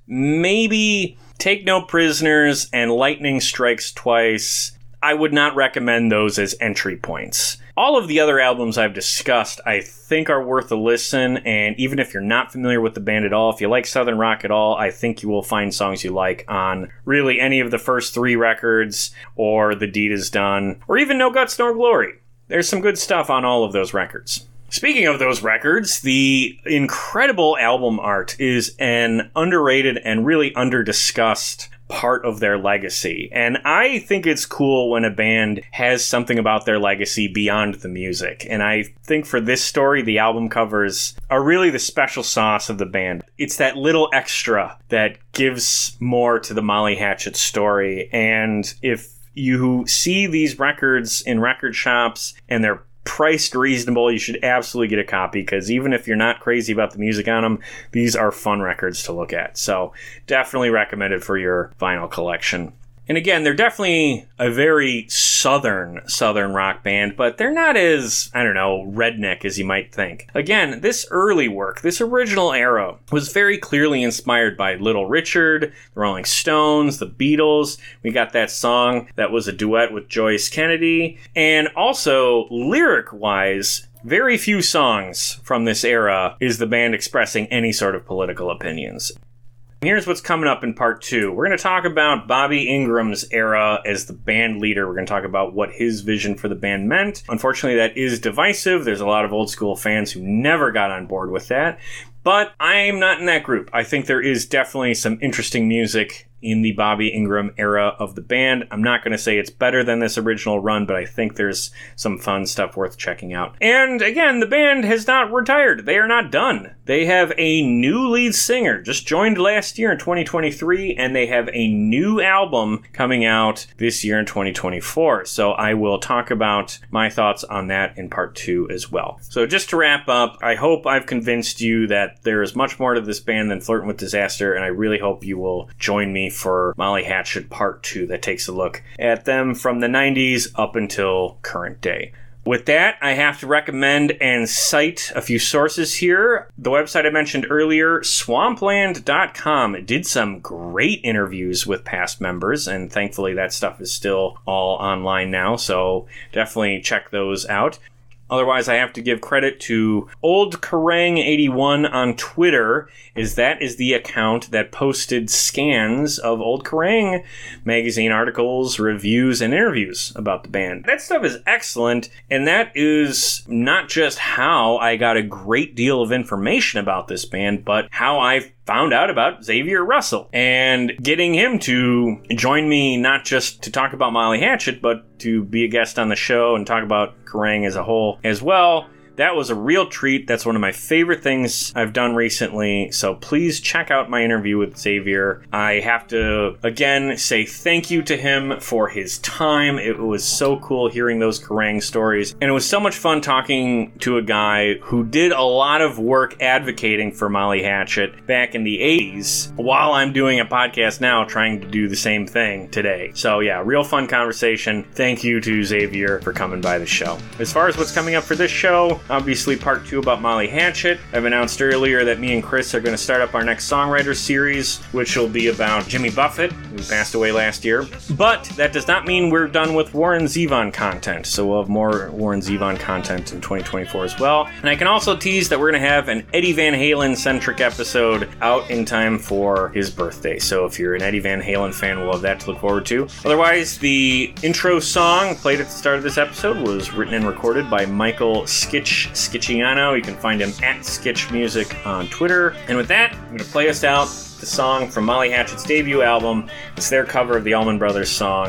maybe Take No Prisoners and Lightning Strikes Twice. I would not recommend those as entry points. All of the other albums I've discussed, I think, are worth a listen, and even if you're not familiar with the band at all, if you like Southern rock at all, I think you will find songs you like on really any of the first three records, or The Deed Is Done, or even No Guts Nor Glory. There's some good stuff on all of those records. Speaking of those records, the incredible album art is an underrated and really under-discussed part of their legacy. And I think it's cool when a band has something about their legacy beyond the music. And I think for this story, the album covers are really the special sauce of the band. It's that little extra that gives more to the Molly Hatchet story. And if you see these records in record shops and they're priced reasonable, you should absolutely get a copy, because even if you're not crazy about the music on them, these are fun records to look at. So definitely recommended for your vinyl collection. And again, they're definitely a very southern, southern rock band, but they're not as, I don't know, redneck as you might think. Again, this early work, this original era, was very clearly inspired by Little Richard, the Rolling Stones, the Beatles. We got that song that was a duet with Joyce Kennedy. And also, lyric-wise, very few songs from this era is the band expressing any sort of political opinions. Here's what's coming up in part two. We're going to talk about Bobby Ingram's era as the band leader. We're going to talk about what his vision for the band meant. Unfortunately, that is divisive. There's a lot of old school fans who never got on board with that. But I'm not in that group. I think there is definitely some interesting music in the Bobby Ingram era of the band. I'm not going to say it's better than this original run, but I think there's some fun stuff worth checking out. And again, the band has not retired. They are not done. They have a new lead singer, just joined last year in twenty twenty-three, and they have a new album coming out this year in twenty twenty-four. So I will talk about my thoughts on that in part two as well. So just to wrap up, I hope I've convinced you that there is much more to this band than Flirtin' with Disaster, and I really hope you will join me for Molly Hatchet Part two that takes a look at them from the nineties up until current day. With that, I have to recommend and cite a few sources here. The website I mentioned earlier, swampland dot com, did some great interviews with past members, and thankfully that stuff is still all online now, so definitely check those out. Otherwise, I have to give credit to Old Kerrang eighty-one on Twitter, as that is the account that posted scans of Old Kerrang magazine articles, reviews, and interviews about the band. That stuff is excellent, and that is not just how I got a great deal of information about this band, but how I found out about Xavier Russell, and getting him to join me not just to talk about Molly Hatchet, but to be a guest on the show and talk about Kerrang as a whole as well. That was a real treat. That's one of my favorite things I've done recently. So please check out my interview with Xavier. I have to, again, say thank you to him for his time. It was so cool hearing those Kerrang stories. And it was so much fun talking to a guy who did a lot of work advocating for Molly Hatchet back in the eighties, while I'm doing a podcast now trying to do the same thing today. So yeah, real fun conversation. Thank you to Xavier for coming by the show. As far as what's coming up for this show, obviously part two about Molly Hatchet. I've announced earlier that me and Chris are going to start up our next songwriter series, which will be about Jimmy Buffett, who passed away last year. But that does not mean we're done with Warren Zevon content, so we'll have more Warren Zevon content in twenty twenty-four as well. And I can also tease that we're going to have an Eddie Van Halen-centric episode out in time for his birthday. So if you're an Eddie Van Halen fan, we'll have that to look forward to. Otherwise, the intro song played at the start of this episode was written and recorded by Michael Skitch Skitchiano. You can find him at Skitch Music on Twitter. And with that, I'm going to play us out the song from Molly Hatchet's debut album. It's their cover of the Allman Brothers song,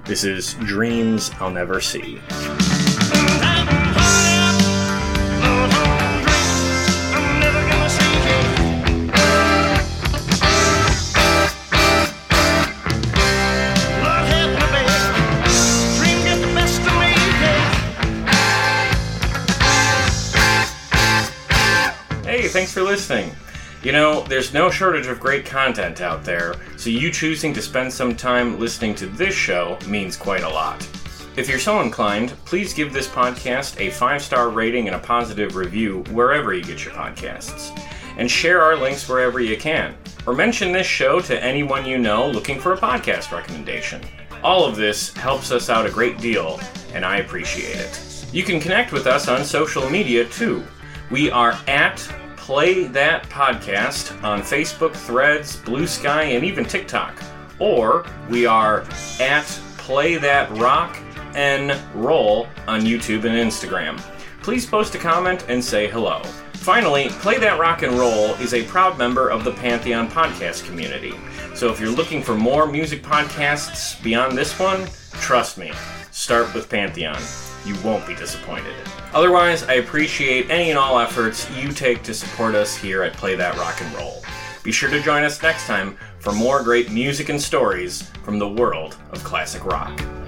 This is Dreams I'll Never See. Hey, thanks for listening. You know, there's no shortage of great content out there, so you choosing to spend some time listening to this show means quite a lot. If you're so inclined, please give this podcast a five-star rating and a positive review wherever you get your podcasts. And share our links wherever you can. Or mention this show to anyone you know looking for a podcast recommendation. All of this helps us out a great deal, and I appreciate it. You can connect with us on social media, too. We are at Play That Podcast on Facebook, Threads, Blue Sky, and even TikTok. Or we are at Play That Rock and Roll on YouTube and Instagram. Please post a comment and say hello. Finally, Play That Rock and Roll is a proud member of the Pantheon podcast community. So if you're looking for more music podcasts beyond this one, trust me, start with Pantheon. You won't be disappointed. Otherwise, I appreciate any and all efforts you take to support us here at Play That Rock and Roll. Be sure to join us next time for more great music and stories from the world of classic rock.